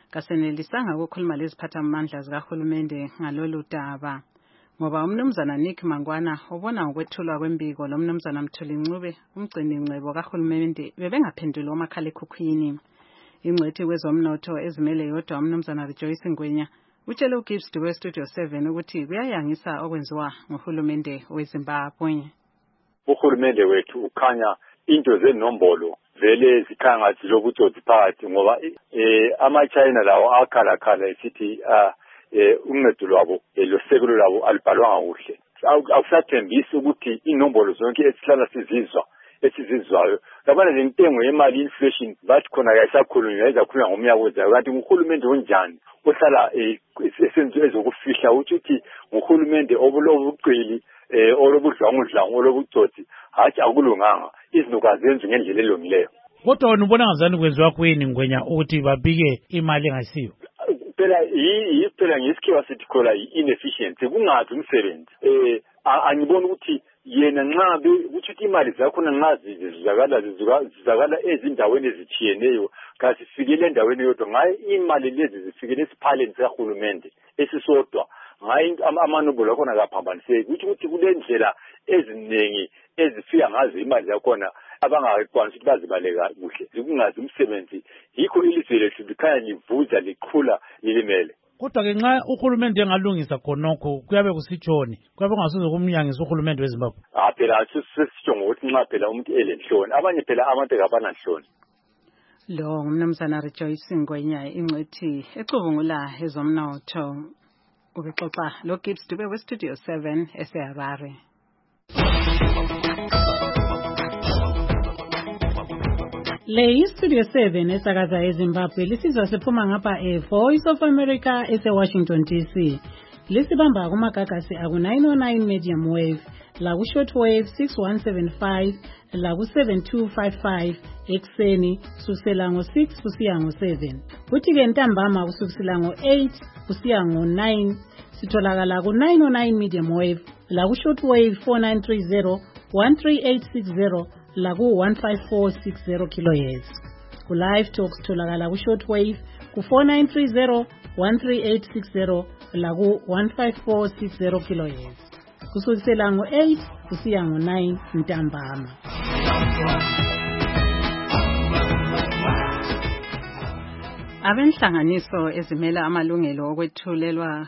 kasenelisanga ukukhuluma leziphathamandla zikahulumende ngalolu daba. Ngoba umnumzana Nick Mangwana ubona ngokwethulwa kwembiko lo mnumzana Mthuli Ncube umgcini ngcebo kahulumende bebengaphendula omakhalekhukhwini. Ingcwethi kwezomnotho ezimele yodwa umnumzana Rejoice Ngwenya utshele uGibbs Dube Studio seven ukuthi kuyayangisa okwenziwa nguhulumende weZimbabwe. Uhulumende wethu ukhanya into zenombolo vele zikhanga zilobutsotsi phakathi ngoba eh ama-China lawo akhala khala esithi ah eh uncedo lwabo losekulo lwabo alibhalwanga kuhle. Akusathembisi ukuthi inombolo zonke esihlala sizizwa esizizwayo labana lentengo yemali inflation bathi khona kayisakhulunywa izakhulunywa ngomnyaka ozayo kanti uhulumende onjani ohlala esenzo ezokufihla ukuthi uhulumende obulobuqili eh olobudlwangudlwangu olobutsotsi hathi akulunganga izinto kazenzi ngendlela elungileyo. Kodwa wena ubona ngazani kwenziwa kweni Ngwenya ukuthi babike imali engasiyo? Phela yi phela ngesikhiwa sithi khola inefficiency kungathi umsebenzi eh angibona ukuthi yena nxa be ukuthi imali zakho nxa zizakala zizakala ezindaweni ezithiyeneyo kasifikele endaweni yodwa ngaye imali lezi zifikele esiphaleni sahulumende esisodwa ngaye amanombolo akhona kaphambaniseki ukuthi kulendlela eziningi ezifika ngazo imali zakhona abangakwanisi ukuthi bazibaleka kuhle zikungazi umsebenzi yikho ilizwe lethu likhaya livuza likhula lilimele. Kodwa ke nxa uhulumende engalungisa khonokho kuyabe kusitshoni kuyabe kungasoze kumnyangisa uhulumende weZimbabwe. Ah phela sesitsho ngokuthi nxa phela umuntu elenhloni abanye phela abantu abananhloni. Lo ngumnumzana Rejoice Ngwenya ingcwethi ecubungula ezomnotho ubexoxa lo Gibbs Dube we Studio seven eseHarare. Le Studio seven esakaza eZimbabwe lisizwa sephuma ngapha e Voice of America ese Washington D C. Lisibamba kumagagasi aku nine oh nine medium wave, la ku short wave six one seven five, la ku seven two five five ekseni kusukela ngo six kusiya ngo seven. Kuthi ke ntambama kusukela ngo eight kusiya ngo nine sitholakala ku nine oh nine medium wave, la ku short wave four nine three zero, one three eight six zero la ku one five four six zero kilohertz. Ku live talks tholakala ku short wave ku four nine three zero, one three eight six zero la ku one five four six zero kilohertz. Kusukela ngo eight kusiya ngo nine ntambama. Abenhlanganiso ezimela amalungelo okwethulelwa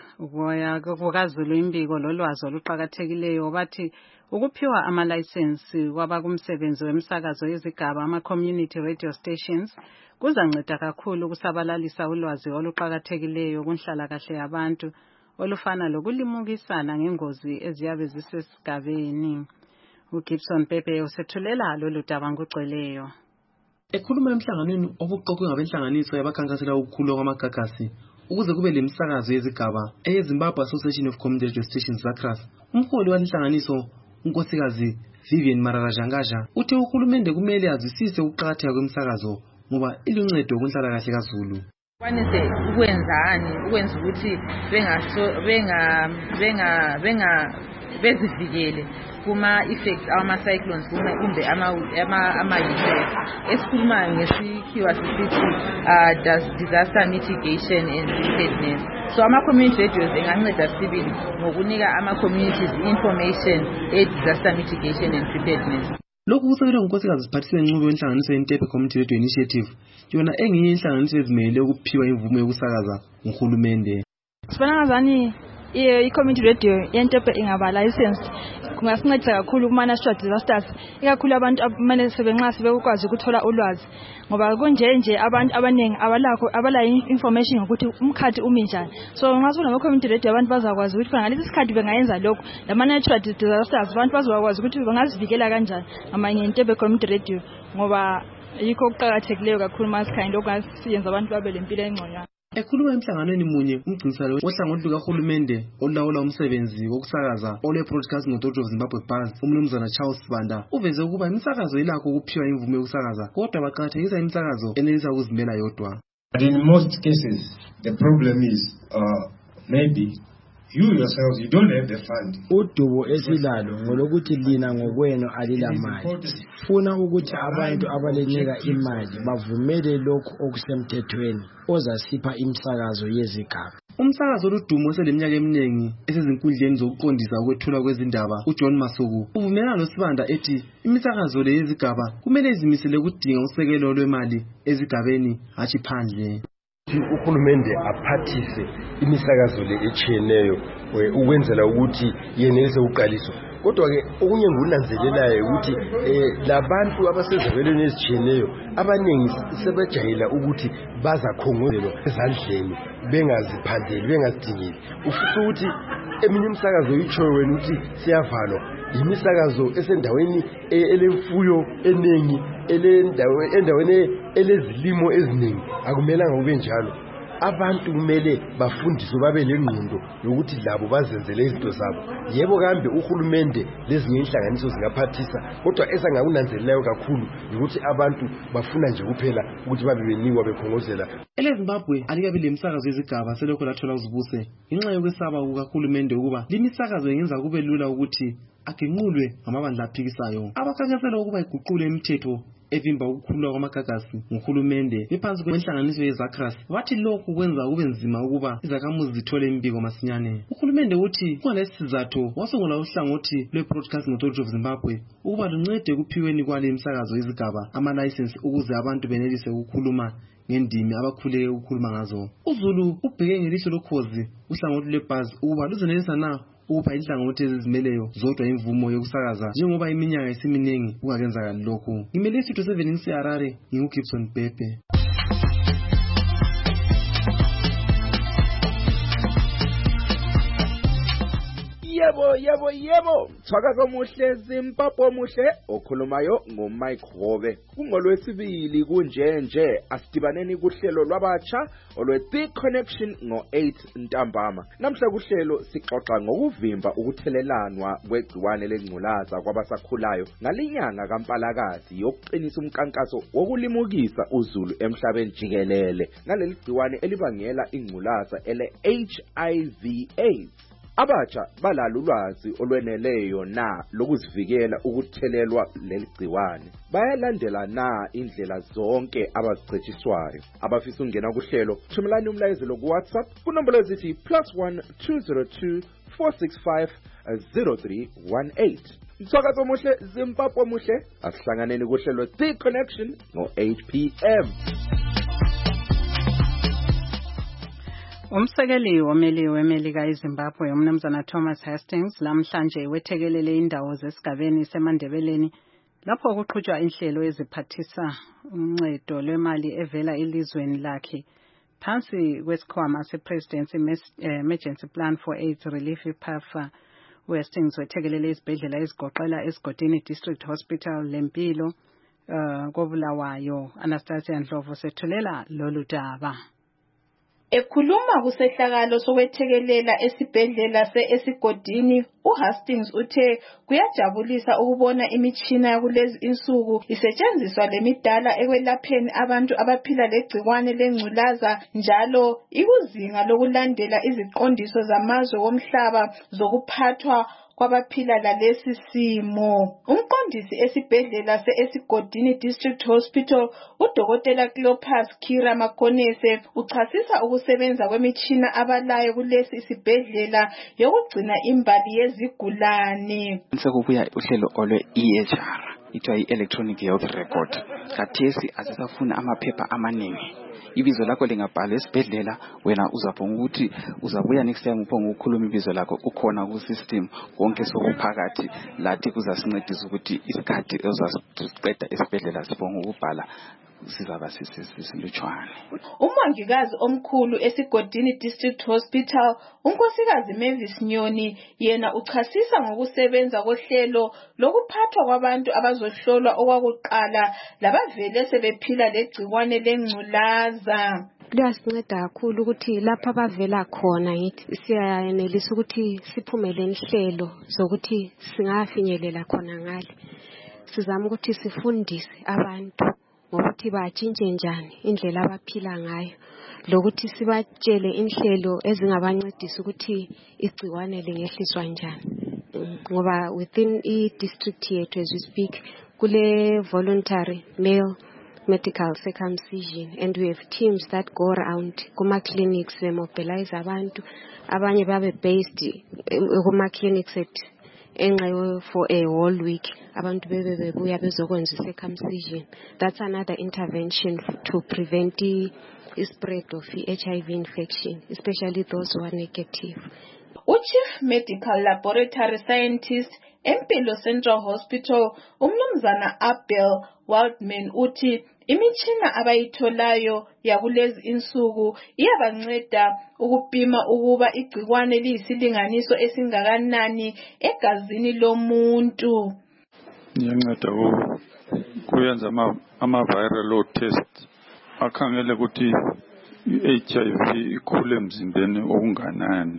kukaZulu imbiko lolwazi oluqhakathekileyo bathi ukuphiwa ama-license kwabakumsebenzi wemsakazo yezigaba ama-community radio stations kuzanceda kakhulu ukusabalalisa ulwazi oluqhakathekileyo kunhlalakahle yabantu olufana lokulimukisana ngengozi eziyabe zisesigabeni. uGibson Pepe usethulela lolu daba ngugcweleyo. Ekhuluma emhlanganweni obuqoqwe ngabenhlanganiso yabakhankasela ukukhulwa kwamagagasi ukuze kube lemsakazo yezigaba eyeZimbabwe Association of Community Radio Stations ZACRAS, umholi walihlanganiso unkosikazi Vivian Mararajangaja uthe uhulumende kumele azwisise ukuqakatheka kwemsakazo ngoba iluncedo kunhlalakahle kaZulu. Kwanise ukwenzani ukwenza ukuthi bengaso benga benga benga bezivikele kuma effects ama cyclones kuma kumbe ama ama ama esikhuluma ngesikhiwa sisithi uh does disaster mitigation and preparedness. So ama community radios enganceda sibili ngokunika ama communities information e disaster mitigation and preparedness. Lokhu kusekelwe ngunkosikazi Siphathisile Ncube wenhlanganiso yeNtepe Community Radio Initiative yona enginye inhlanganiso ezimele ukuphiwa imvumo yokusakaza nguhulumende. Sibona ngazani i-community radio yeNtepe ingaba licensed kungasinceda kakhulu kuma-natural disasters, ikakhulu abantu abamele sebenxa sebekwazi ukuthola ulwazi ngoba kunje nje abantu abaningi abalakho abala information ngokuthi umkhathi umi njani. So nxa sona community radio abantu bazakwazi ukuthi ngalesi sikhathi bengayenza lokho lama-natural disasters abantu bazakwazi ukuthi bangazivikela kanjani ngamanye Ntepe Community Radio ngoba yikho kuqakathekileyo kakhulu masikhanye lokho asiyenza abantu babe lempilo engcono. Ekhuluma emhlanganweni munye umgcinisalo ohlangothi lukarhulumende olawula umsebenzi wokusakaza ole Broadcasting Authority of Zimbabwe B A S umnumzana Charles Banda uveze ukuba imisakazo ilakho ukuphiwa imvumo yokusakaza kodwa baqakathekisa imisakazo enelisa ukuzimela yodwa. But in most cases the problem is uh, maybe you yourselves, you don't have the fund. Udubo esilalo ngolokuthi lina ngokwenu alilamali. Sifuna ukuthi abantu abalenika imali bavumele lokho okusemthethweni ozasipha imsakazo yezigaba. Umsakazo oludumo oseleminyaka eminingi esezinkundleni zokuqondisa ukwethula kwezindaba uJohn Masuku uvumelana noSibanda ethi imisakazo le yezigaba kumele izimisele ukudinga usekelo lwemali ezigabeni hathi phandle. Uhulumende aphathise imisakazo le echiyeneyo ukwenzela ukuthi yenelise uqaliso. Kodwa ke okunye ngunanzelelayo ukuthi labantu abasezabelweni ezichiyeneyo abaningi sebejayela ukuthi bazakhongozelwa ezandleni bengaziphandeli bengazidingeli. Ufisa ukuthi eminye imisakazo itshoyo wena ukuthi siyavalwa imisakazo esendaweni elemfuyo eningi elendawo endaweni elezilimo eziningi akumelanga ube njalo. Abantu kumele bafundiswe babe lengqondo yokuthi labo bazenzele izinto zabo. Yebo kambe uhulumende lezinye inhlanganiso zingaphathisa kodwa esangakunanzelelayo kakhulu ukuthi abantu bafuna nje kuphela ukuthi babe benikwa bekhongozela. EziMbabwe alikabi lemsakazo yezigaba selokho lathola uzibuse inxa yokwesaba ukahulumende ukuba limisakazo yenza kube lula ukuthi agenqulwe ngamabandla aphikisayo. Abakhankasela ukuba iguqule imithetho evimba ukukhululwa kwamagagasi nguhulumende bephansi kwenhlanganiso yeZACRAS bathi lokhu kwenza kube nzima ukuba izakhamuzi zithole imbiko masinyane. Uhulumende uthi kungalesi sizathu wasungula uhlangothi lwe-Broadcasting Authority of Zimbabwe ukuba luncede kuphiweni kwale imisakazo yezigaba ama-license ukuze abantu benelise ukukhuluma ngendimi abakhuleke ukukhuluma ngazo. UZulu ubheke ngelihlo lokhozi uhlangothi lwebhazi ukuba luzenelisa na upha inhlangothi ezizimeleyo zodwa imvumo yokusakaza njengoba iminyaka isiminingi kungakenzakali lokhu. Ngimele isitho seven ngiseHarare nginguGibson Pepe. Yebo yebo yebo Thwakazo muhle Zimbabwe muhle okhulumayo ngoMike Hobe. Kungolwesibili kunjenje asidibaneni kuhlelo lwabatsha olwe-The Connection ngo eight ntambama. Namhla kuhlelo sixoxa ngokuvimba ukuthelelanwa kwegciwane lengculaza kwabasakhulayo ngalinyanga kaMpalakazi yokuqinisa umkankaso wokulimukisa uZulu emhlabeni jikelele ngaleli gciwane elibangela ingculaza ele H I V AIDS. Abatsha balalo ulwazi olweneleyo na lokuzivikela ukuthelelwa leli gciwane. Bayalandela na indlela zonke abazicetshiswayo. Abafisa ungena kuhlelo thumelani umlayezelo ku WhatsApp kunombolo ezithi plus one two zero two four six five zero three one eight. Mthwakazo muhle Zimbabwe muhle asihlanganeni kuhlelo The Connection ngo eight p m. Umsekeli womeli weMelika eZimbabwe umnumzana Thomas Hastings lamhlanje wethekelele indawo zesigabeni seMandebeleni lapho kuqhutshwa inhlelo eziphathisa uncedo lwemali evela elizweni lakhe phansi kwesikhwama sePresidency Emergency Plan for AIDS Relief PAFA. Hastings wethekelele izibhedlela ezigoqela eSigodini District Hospital lempilo uh, koBulawayo. Anastasia Ndlovu sethulela lolu daba. Ekhuluma kusehlakalo sokwethekelela esibhedlela se-Esigodini, uHastings uthe kuyajabulisa ukubona imitshina yakulezi insuku isetshenziswa lemidala ekwelapheni abantu abaphila legciwane lengculaza njalo ikuzinga lokulandela iziqondiso zamazwe womhlaba zokuphathwa kwabaphila lalesi simo. Umqondisi esibhedlela se-Esigodini District Hospital uDokotela Cleopas Kira Makonese uchasisa ukusebenza kwemitshina abalayo kulesi isibhedlela yokugcina imbali yezigulane. Sekubuya uhlelo olwe E H R ithiwa i-Electronic Health Record. Khathesi asisafuna amaphepha amaningi. Ibizo lakho lingabhala esibhedlela wena uzabonga ukuthi uzabuya next time uphonga ukukhuluma ibizo lakho ukhona ku system konke sokuphakathi lathi kuzasincedisa ukuthi isikhathi ezasiqeda esibhedlela sibonga ukubhala sizaba sisilutshwane. Umongikazi omkhulu eSigodini District Hospital unkosikazi Mavis Nyoni yena uchasisa ngokusebenza kohlelo lokuphathwa kwabantu abazohlolwa okwakuqala labavele sebephila legciwane lengculaza. Kuyasinceda kakhulu ukuthi lapha abavela khona ngithi siyayenelisa ukuthi siphumele inhlelo zokuthi singafinyelela khona ngale. Sizama ukuthi sifundise abantu ngokuthi batshintshe njani indlela abaphila ngayo lokuthi sibatshele inhlelo ezingabancedisa ukuthi igciwane lingehliswa njani. Ngoba within i-district yethu as we speak kule voluntary male medical circumcision, and we have teams that go around kuma clinics bemobilize abantu, abanye babe based kuma clinics at enqewe for a whole week, abantu bebe bebuya bezokwenza circumcision. That's another intervention to prevent the spread of H I V infection, especially those who are negative. U-Chief Medical Laboratory Scientist Empilo Central Hospital umnumzana Abel Waldman uthi imitshina abayitholayo yakulezi insuku iyabanceda ukupima ukuba igcikwane liyisilinganiso esingakanani egazini lomuntu. Iyanceda kuyenza ama-viral load test akhangele ukuthi i-H I V ikhule emzimbeni okunganani.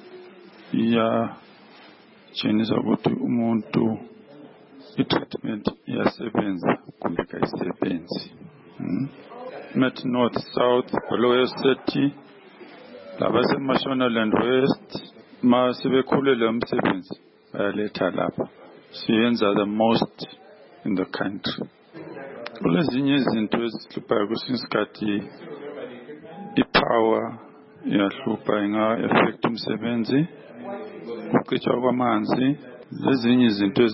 Iyatshengisa ukuthi umuntu i-treatment iyasebenza kumbe kayisebenzi. Met North South below thirty labasemaShonaland West ma sebekhulele umsebenzi bayaletha lapha. Siyenza the most in the country. Kulezinye izinto ezihluphayo kwesinye isikhathi ipower iyahlupha inga-affect umsebenzi, ukucitshwa kwamanzi, lezinye izinto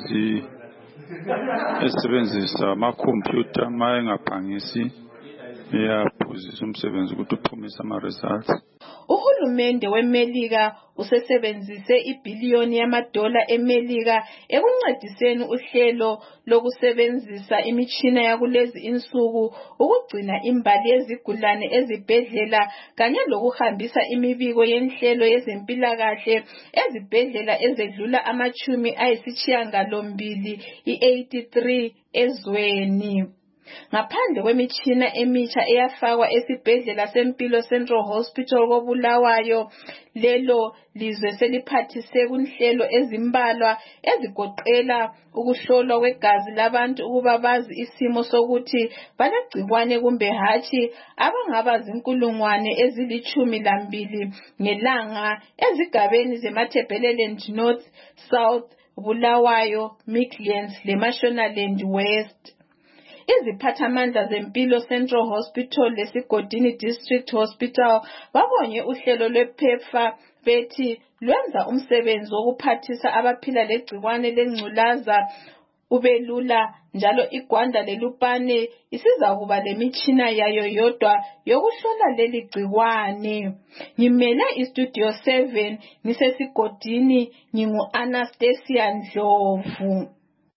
ezisebenzisa amakhompyutha ma engaphangisi iyaphuzisa umsebenzi ukuthi uphumise ama-results. Uhulumende weMelika usesebenzise ibiliyoni yamadola eMelika ekuncediseni uhlelo lokusebenzisa imitshina yakulezi insuku ukugcina imbali yezigulane ezibhedlela kanye lokuhambisa imibiko yenhlelo yezempilakahle ezibhedlela ezedlula amachumi ayisishiyagalombili i-eighty-three ezweni. Ngaphandle kwemitshina emitsha eyafakwa esibhedlela sempilo Central Hospital koBulawayo, lelo lizwe seliphathise kunhlelo ezimbalwa ezigoqela ukuhlolwa kwegazi labantu ukuba bazi isimo sokuthi banegcikwane kumbe hatshi abangaba zinkulungwane ezilithumi lambili ngelanga ezigabeni zeMatabeleland North, South, Bulawayo, Midlands leMashonaland West. Iziphathamandla zempilo Central Hospital leSigodini District Hospital babonye uhlelo lwePEPFAR bethi lwenza umsebenzi wokuphathisa abaphila legcikwane lengculaza ubelula, njalo iGwanda leLupane isizakuba lemitshina yayo yodwa yokuhlola leli gcikwane. Ngimele iStudio seven ngisesigodini, ngingu Anastasia Ndlovu.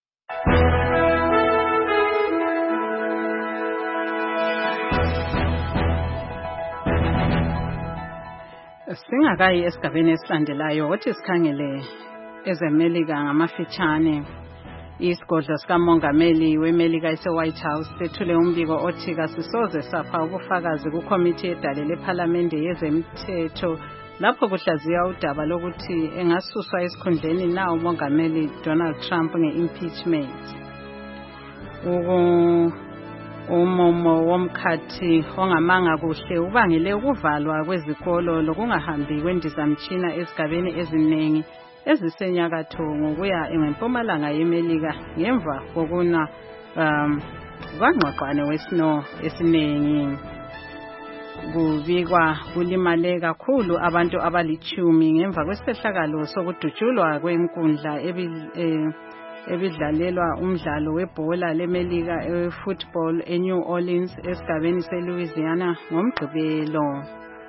Singakayi esigabeni esilandelayo wothi sikhangele ezeMelika ngamafitshane. Isigodlo sikamongameli weMelika ese-White House sethule umbiko othi kasisoze sapha ubufakazi kukomiti yedale lephalamende yezemthetho lapho kuhlaziya udaba lokuthi engasuswa esikhundleni na umongameli Donald Trump nge-impeachment. Uku Umomo womkhathi ongamanga kuhle ubangele ukuvalwa kwezikolo lokungahambi kwendizamtshina esigabeni eziningi ezisenyakatho ngokuya empumalanga yeMelika ngemva kokuna um kwangqwaqwane wesno esiningi. Kubikwa kulimale kakhulu abantu abalichumi ngemva kwesehlakalo sokudutshulwa kwenkundla ebi eh, ebidlalelwa umdlalo webhola leMelika e-football eNew Orleans esigabeni seLouisiana ngomgqibelo.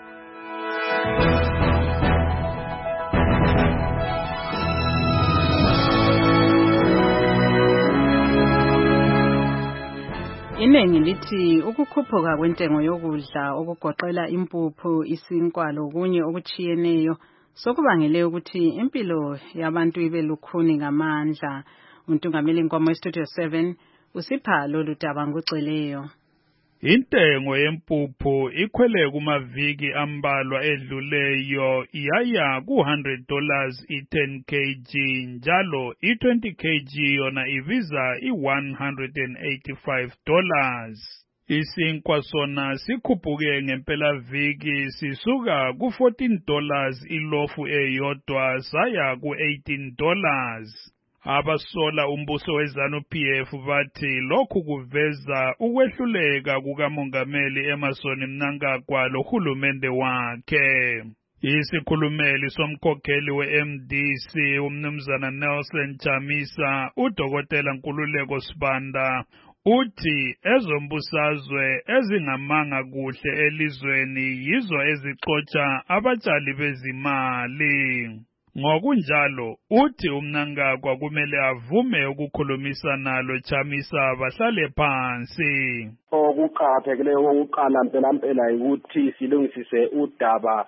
Inengi lithi ukukhuphuka kwentengo yokudla okugoqela impuphu, isinkwa lokunye okuchiyeneyo sokubangele ukuthi impilo yabantu ibe lukhuni ngamandla. Untungameli Nkomo eStudio seven usipha lolu daba ngoceleyo. Intengo yempuphu ikhwele kumaviki ambalwa edluleyo iyaya ku one hundred dollars i-ten kilograms njalo i-twenty kilograms yona ibiza i-one hundred eighty-five dollars. Isinkwa sona sikhuphuke ngempelaviki sisuka ku fourteen dollars ilofu eyodwa saya ku eighteen dollars. Abasola umbuso weZANU-P F bathi lokhu kuveza ukwehluleka kukamongameli Emmerson Mnangagwa lohulumende wakhe. Isikhulumeli somkhokheli we-M D C umnumzana Nelson Chamisa udokotela Nkululeko Sibanda uthi ezombusazwe ezingamanga kuhle elizweni yizo ezixotsha abatshali bezimali. Ngokunjalo uthi uMnangagwa kumele avume ukukhulumisana lo Chamisa bahlale phansi. Okuqhakathekileyo okokuqala mpela mpela ukuthi silungisise udaba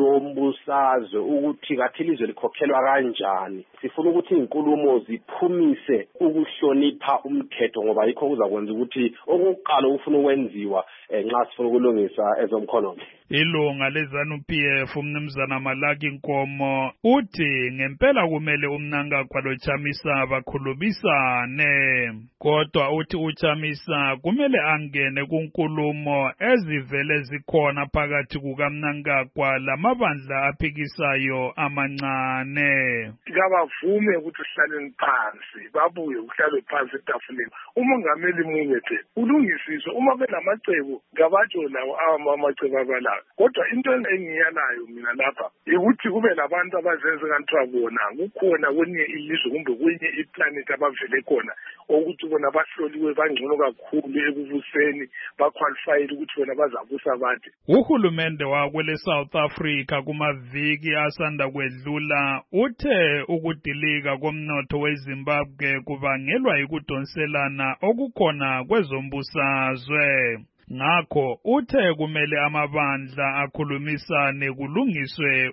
lombusazwe ukuthi kathi ilizwe likhokhelwa kanjani. Sifuna ukuthi inkulumo ziphumise ukuhlonipha umthetho ngoba yikho kuzakwenza ukuthi okokuqala ufuna ukwenziwa nxa sifuna ukulungisa ezomkhonomi. Ilunga leZANU-P F umnumzana Malaki Nkomo uthi ngempela kumele uMnangagwa lo Chamisa bakhulumisane, kodwa uthi uChamisa kumele angene kunkulumo ezivele zikhona phakathi kukaMnangagwa lamabandla aphikisayo amancane. Kabavume ukuthi uhlaleni phansi babuye uhlalwe phansi etafuleni. Umongameli munye nje ulungisiswe uma benamacebo ngabatsho lawo amacebo abala. Kodwa into engiyalayo mina lapha ukuthi kube labantu abazenze kanti bona kukhona kwenye ilizwe kumbe kwenye iplanet abavele khona ukuthi bona bahloliwe bangcono kakhulu ekubuseni baqualified ukuthi bona bazabusa abantu. Uhulumende wakwele South Africa kumaviki asanda kwedlula uthe ukudilika komnotho weZimbabwe kubangelwa yikudonselana okukhona kwezombusazwe. Ngakho uthe kumele amabandla akhulumisane kulungiswe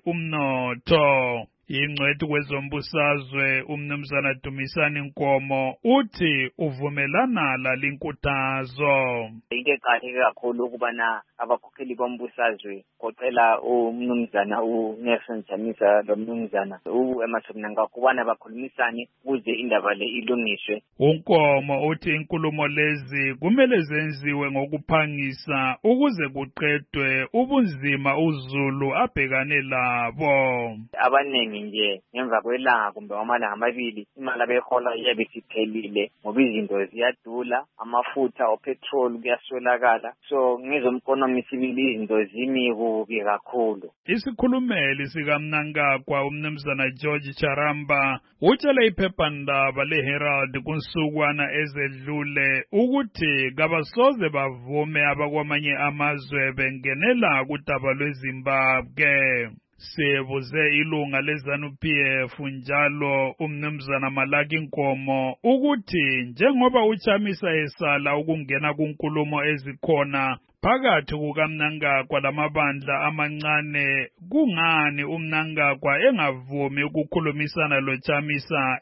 umnotho. Ingcwethi kwezombusazwe umnumzana Dumisani Nkomo uthi uvumelana lalinkuthazo. Into eqakatheke kakhulu ukubana abakhokheli bombusazwe kocela umnumzana uNelson Chamisa lo mnumzana uEmmerson Mnangagwa kubana bakhulumisane ukuze indaba le ilungiswe. uNkomo uthi inkulumo lezi kumele zenziwe ngokuphangisa ukuze kuqedwe ubunzima uZulu abhekane labo. Abanengi nje ngemva kwelanga kumbe amalanga amabili imali abehola iyabe isiphelile ngoba izinto ziyadula, amafutha opetrol kuyaswelakala, so ngezomkonomi sibili izinto zimi kubi kakhulu. Isikhulumeli sikaMnangagwa umnumzana George Charamba utshele iphephandaba leHerald kunsukwana ezedlule ukuthi kabasoze bavume abakwamanye amazwe bengenela kudaba lweZimbabwe. Sebuze ilunga leZANU-P F njalo umnumzana Malaki Nkomo ukuthi njengoba uChamisa esala ukungena kunkulumo ezikhona phakathi kukaMnangagwa lamabandla amancane, kungani uMnangagwa engavumi ukukhulumisana lo Chamisa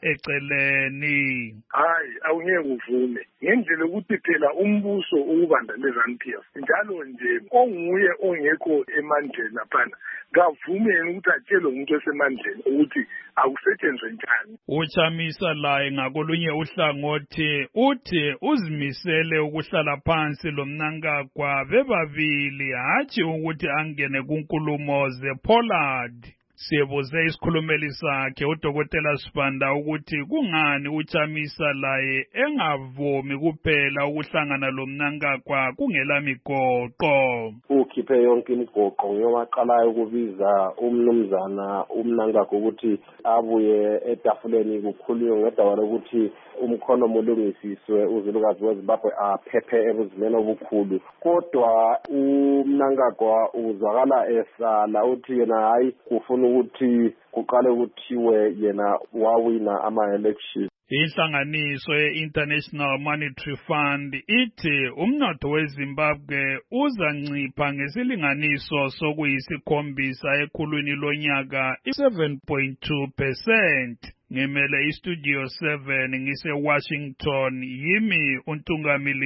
eceleni? Hayi, awungeke uvume ngendlela ukuthi phela umbuso ukubanda leZANU-P F njalo nje onguye ongekho emandleni laphana kavumeni ukuthi atshele umuntu esemandleni ukuthi akusetshenzwe njani. uChamisa laye ngakolunye uhlangothi uthi uzimisele ukuhlala phansi lo Mnangagwa bebabili hatshi ukuthi angene kunkulumo zePollard. Siyebuze isikhulumeli sakhe udokotela Sibanda ukuthi kungani uChamisa laye engavumi kuphela ukuhlangana lo Mnangagwa kungela migoqo. Ukhiphe yonke imigoqo ngiyowaqalayo ukubiza umnumzana uMnangagwa ukuthi abuye etafuleni kukhulunywe ngedaba lokuthi umkhonomo ulungisiswe uZulukazi weZimbabwe aphephe ebuzimeni obukhulu. Kodwa uMnangagwa uzwakala esala uthi yena hayi kufuna ukuthi kuqale kuthiwe yena wawina ama-election. Inhlanganiso ye-International Monetary Fund ithi umnotho weZimbabwe uzancipha ngesilinganiso sokuyisikhombisa ekhulwini lonyaka i-seven point two percent. Ngimele iStudio seven ngise-Washington, yimi uNtungamili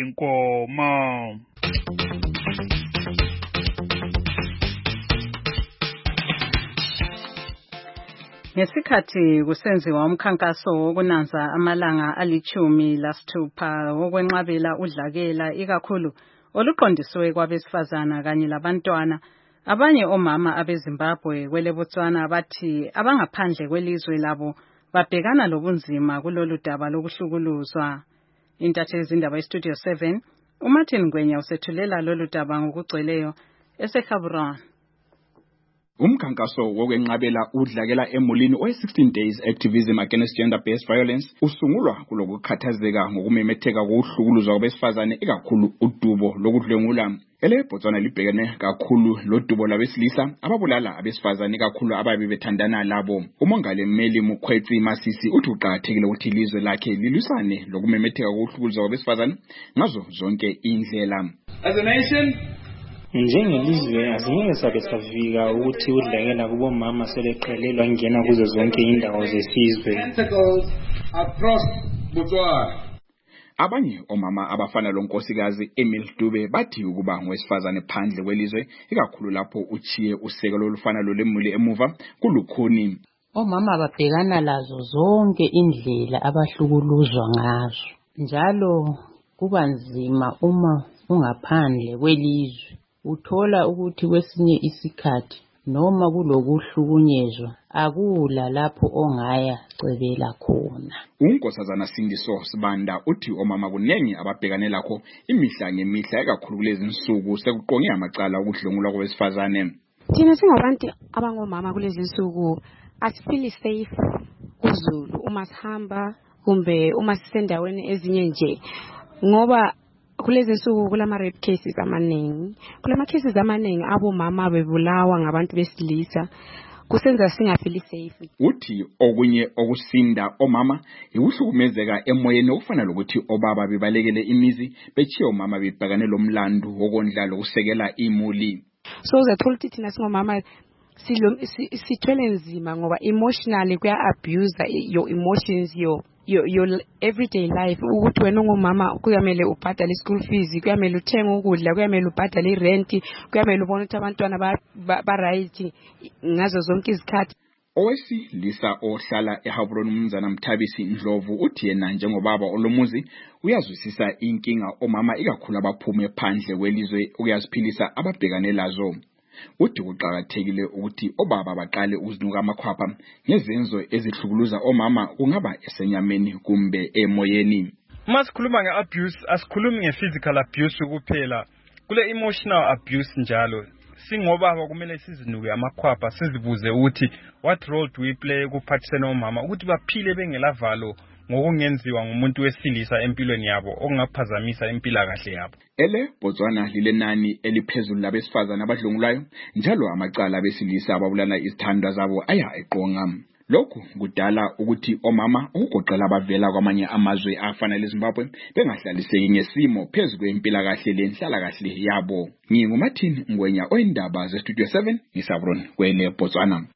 Nkomo. Ngesikhathi kusenziwa umkhankaso wokunanza amalanga alichumi lasithupha wokwenqabela udlakela ikakhulu oluqondiswe kwabesifazana kanye labantwana. Abanye omama abeZimbabwe kwele Botswana bathi abangaphandle kwelizwe labo babhekana lobunzima kulolu daba lokuhlukuluzwa. Intatheli zindaba eStudio seven, uMartin Ngwenya usethulela lolu daba ngokugcweleyo eseGaborone. Umkhankaso wokwenqabela udlakela emulini oyi sixteen days activism against gender-based violence usungulwa kulokukhathazeka ngokumemetheka kokuhlukuluzwa kwabesifazane ikakhulu udubo lokudlwengula. Ele Botswana libhekene kakhulu lodubo labesilisa ababulala abesifazane ikakhulu ababe bethandana labo. Umongale Meli Mukhwetsi Masisi uthi uqakathekile ukuthi ilizwe lakhe lilusane lokumemetheka kokuhlukuluzwa kwabesifazane ngazo zonke indlela. As a nation, njengelizwe asingeke sabe savika ukuthi udlakela kubomama seleqhelelwa ingena kuzo zonke indawo zesizwe. Across Botswana. Abanye omama abafana lonkosikazi Emil Dube bathi ukuba ngowesifazane phandle kwelizwe ikakhulu lapho uchiye usekelo olufana lolemuli emuva kulukhuni. Omama babhekana lazo zonke indlela abahlukuluzwa ngazo. Njalo kuba nzima uma ungaphandle kwelizwe. Uthola ukuthi kwesinye isikhathi noma kulokuhlukunyezwa akula lapho ongaya cebela khona. Unkosazana Sindiso Sibanda uthi omama kunengi ababhekane lakho imihla ngemihla ekakhulu kulezi insuku sekuqonge amacala okudlwengulwa kwabesifazane. Thina singabantu abangomama kulezi insuku asifili safe kuZulu uma sihamba kumbe uma sisendaweni ezinye nje ngoba kulezi insuku kulama rape cases amaningi. Kulama cases amaningi abomama bebulawa ngabantu besilisa kusenza singafili safe. Uthi okunye okusinda omama ukuhlukumezeka emoyeni okufana lokuthi obaba bebalekele imizi bechiye omama bebhekane lomlando wokondla lokusekela imuli. So zathola ukuthi thina singomama sithwele nzima ngoba emotionally kuya abuse your emotions your your your everyday life. Ukuthi wena ungumama kuyamele ubhadale school fees, kuyamele uthenge ukudla, kuyamele ubhadale irent, kuyamele ubone ukuthi abantwana ba ba right ngazo zonke izikhathi. Owesilisa ohlala eGaborone uMnumzana Mthabisi Ndlovu uthi yena njengobaba olomuzi uyazwisisa inkinga omama ikakhulu abaphume phandle kwelizwe ukuyaziphilisa ababhekane lazo. Uthi kuqakathekile ukuthi obaba baqale ukuzinuka amakhwapha ngezenzo ezihlukuluza omama kungaba esenyameni kumbe emoyeni. Masikhuluma ngeabuse asikhulumi ngephysical abuse kuphela, kule emotional abuse njalo. Singobaba kumele sizinuke amakhwapha sizibuze ukuthi what role do we play kuphathisene omama ukuthi baphile bengelavalo ngokungenziwa ngumuntu wesilisa empilweni yabo okungaphazamisa impilakahle yabo. Ele Botswana lilenani eliphezulu labesifazana abadlungulayo njalo amacala abesilisa ababulala izithandwa zabo aya eqonga. Lokhu kudala ukuthi omama ukugoqela abavela kwamanye amazwe afana leZimbabwe bengahlaliseki ngesimo phezulu kwempilakahle lenhlalakahle yabo. NginguMartin Ngwenya oyindaba zeStudio seven ngiSabrone kwele Botswana.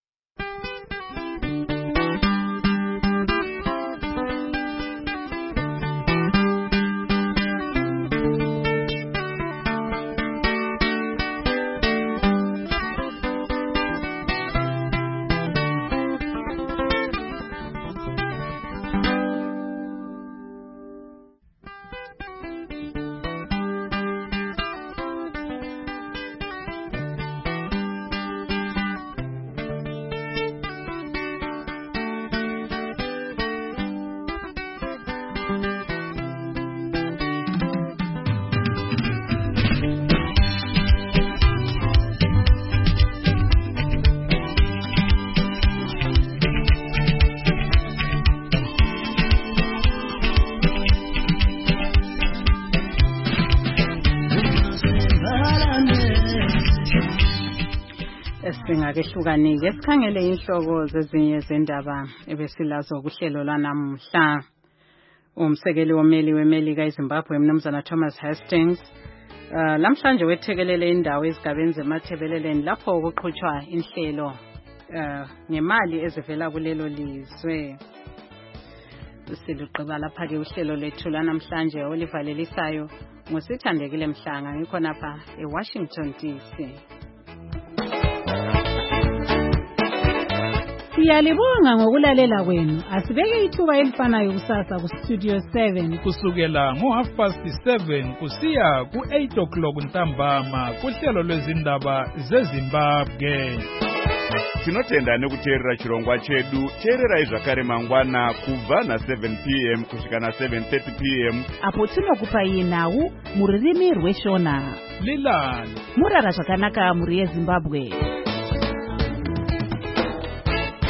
Singakehlukanike sikhangele inhloko zezinye zendaba ebesilazo kuhlelo lwanamhla. Umsekeli womeli weMelika eZimbabwe uMnumzana Thomas Hastings uh, lamhlanje wethekelele indawo ezigabeni zemathebeleleni lapho ukuqhutshwa inhlelo uh, ngemali ezivela kulelo lizwe. Siluqaba lapha ke uhlelo lethu lanamhlanje olivalelisayo ngosithandekile Mhlanga ngikho napha eWashington D C. Siyalibonga ngokulalela kwenu. Asibeke ithuba elifanayo kusasa ku Studio seven kusukela ngo half past seven kusiya ku eight o'clock ntambama kuhlelo lwezindaba zeZimbabwe. Tinotenda nekuteerera chirongwa chedu. Teererai zvakare mangwana kubva na seven p m kusvika na seven thirty p m apo tinokupai nhau muririmi rweshona. Lilani murara zvakanaka muri yeZimbabwe.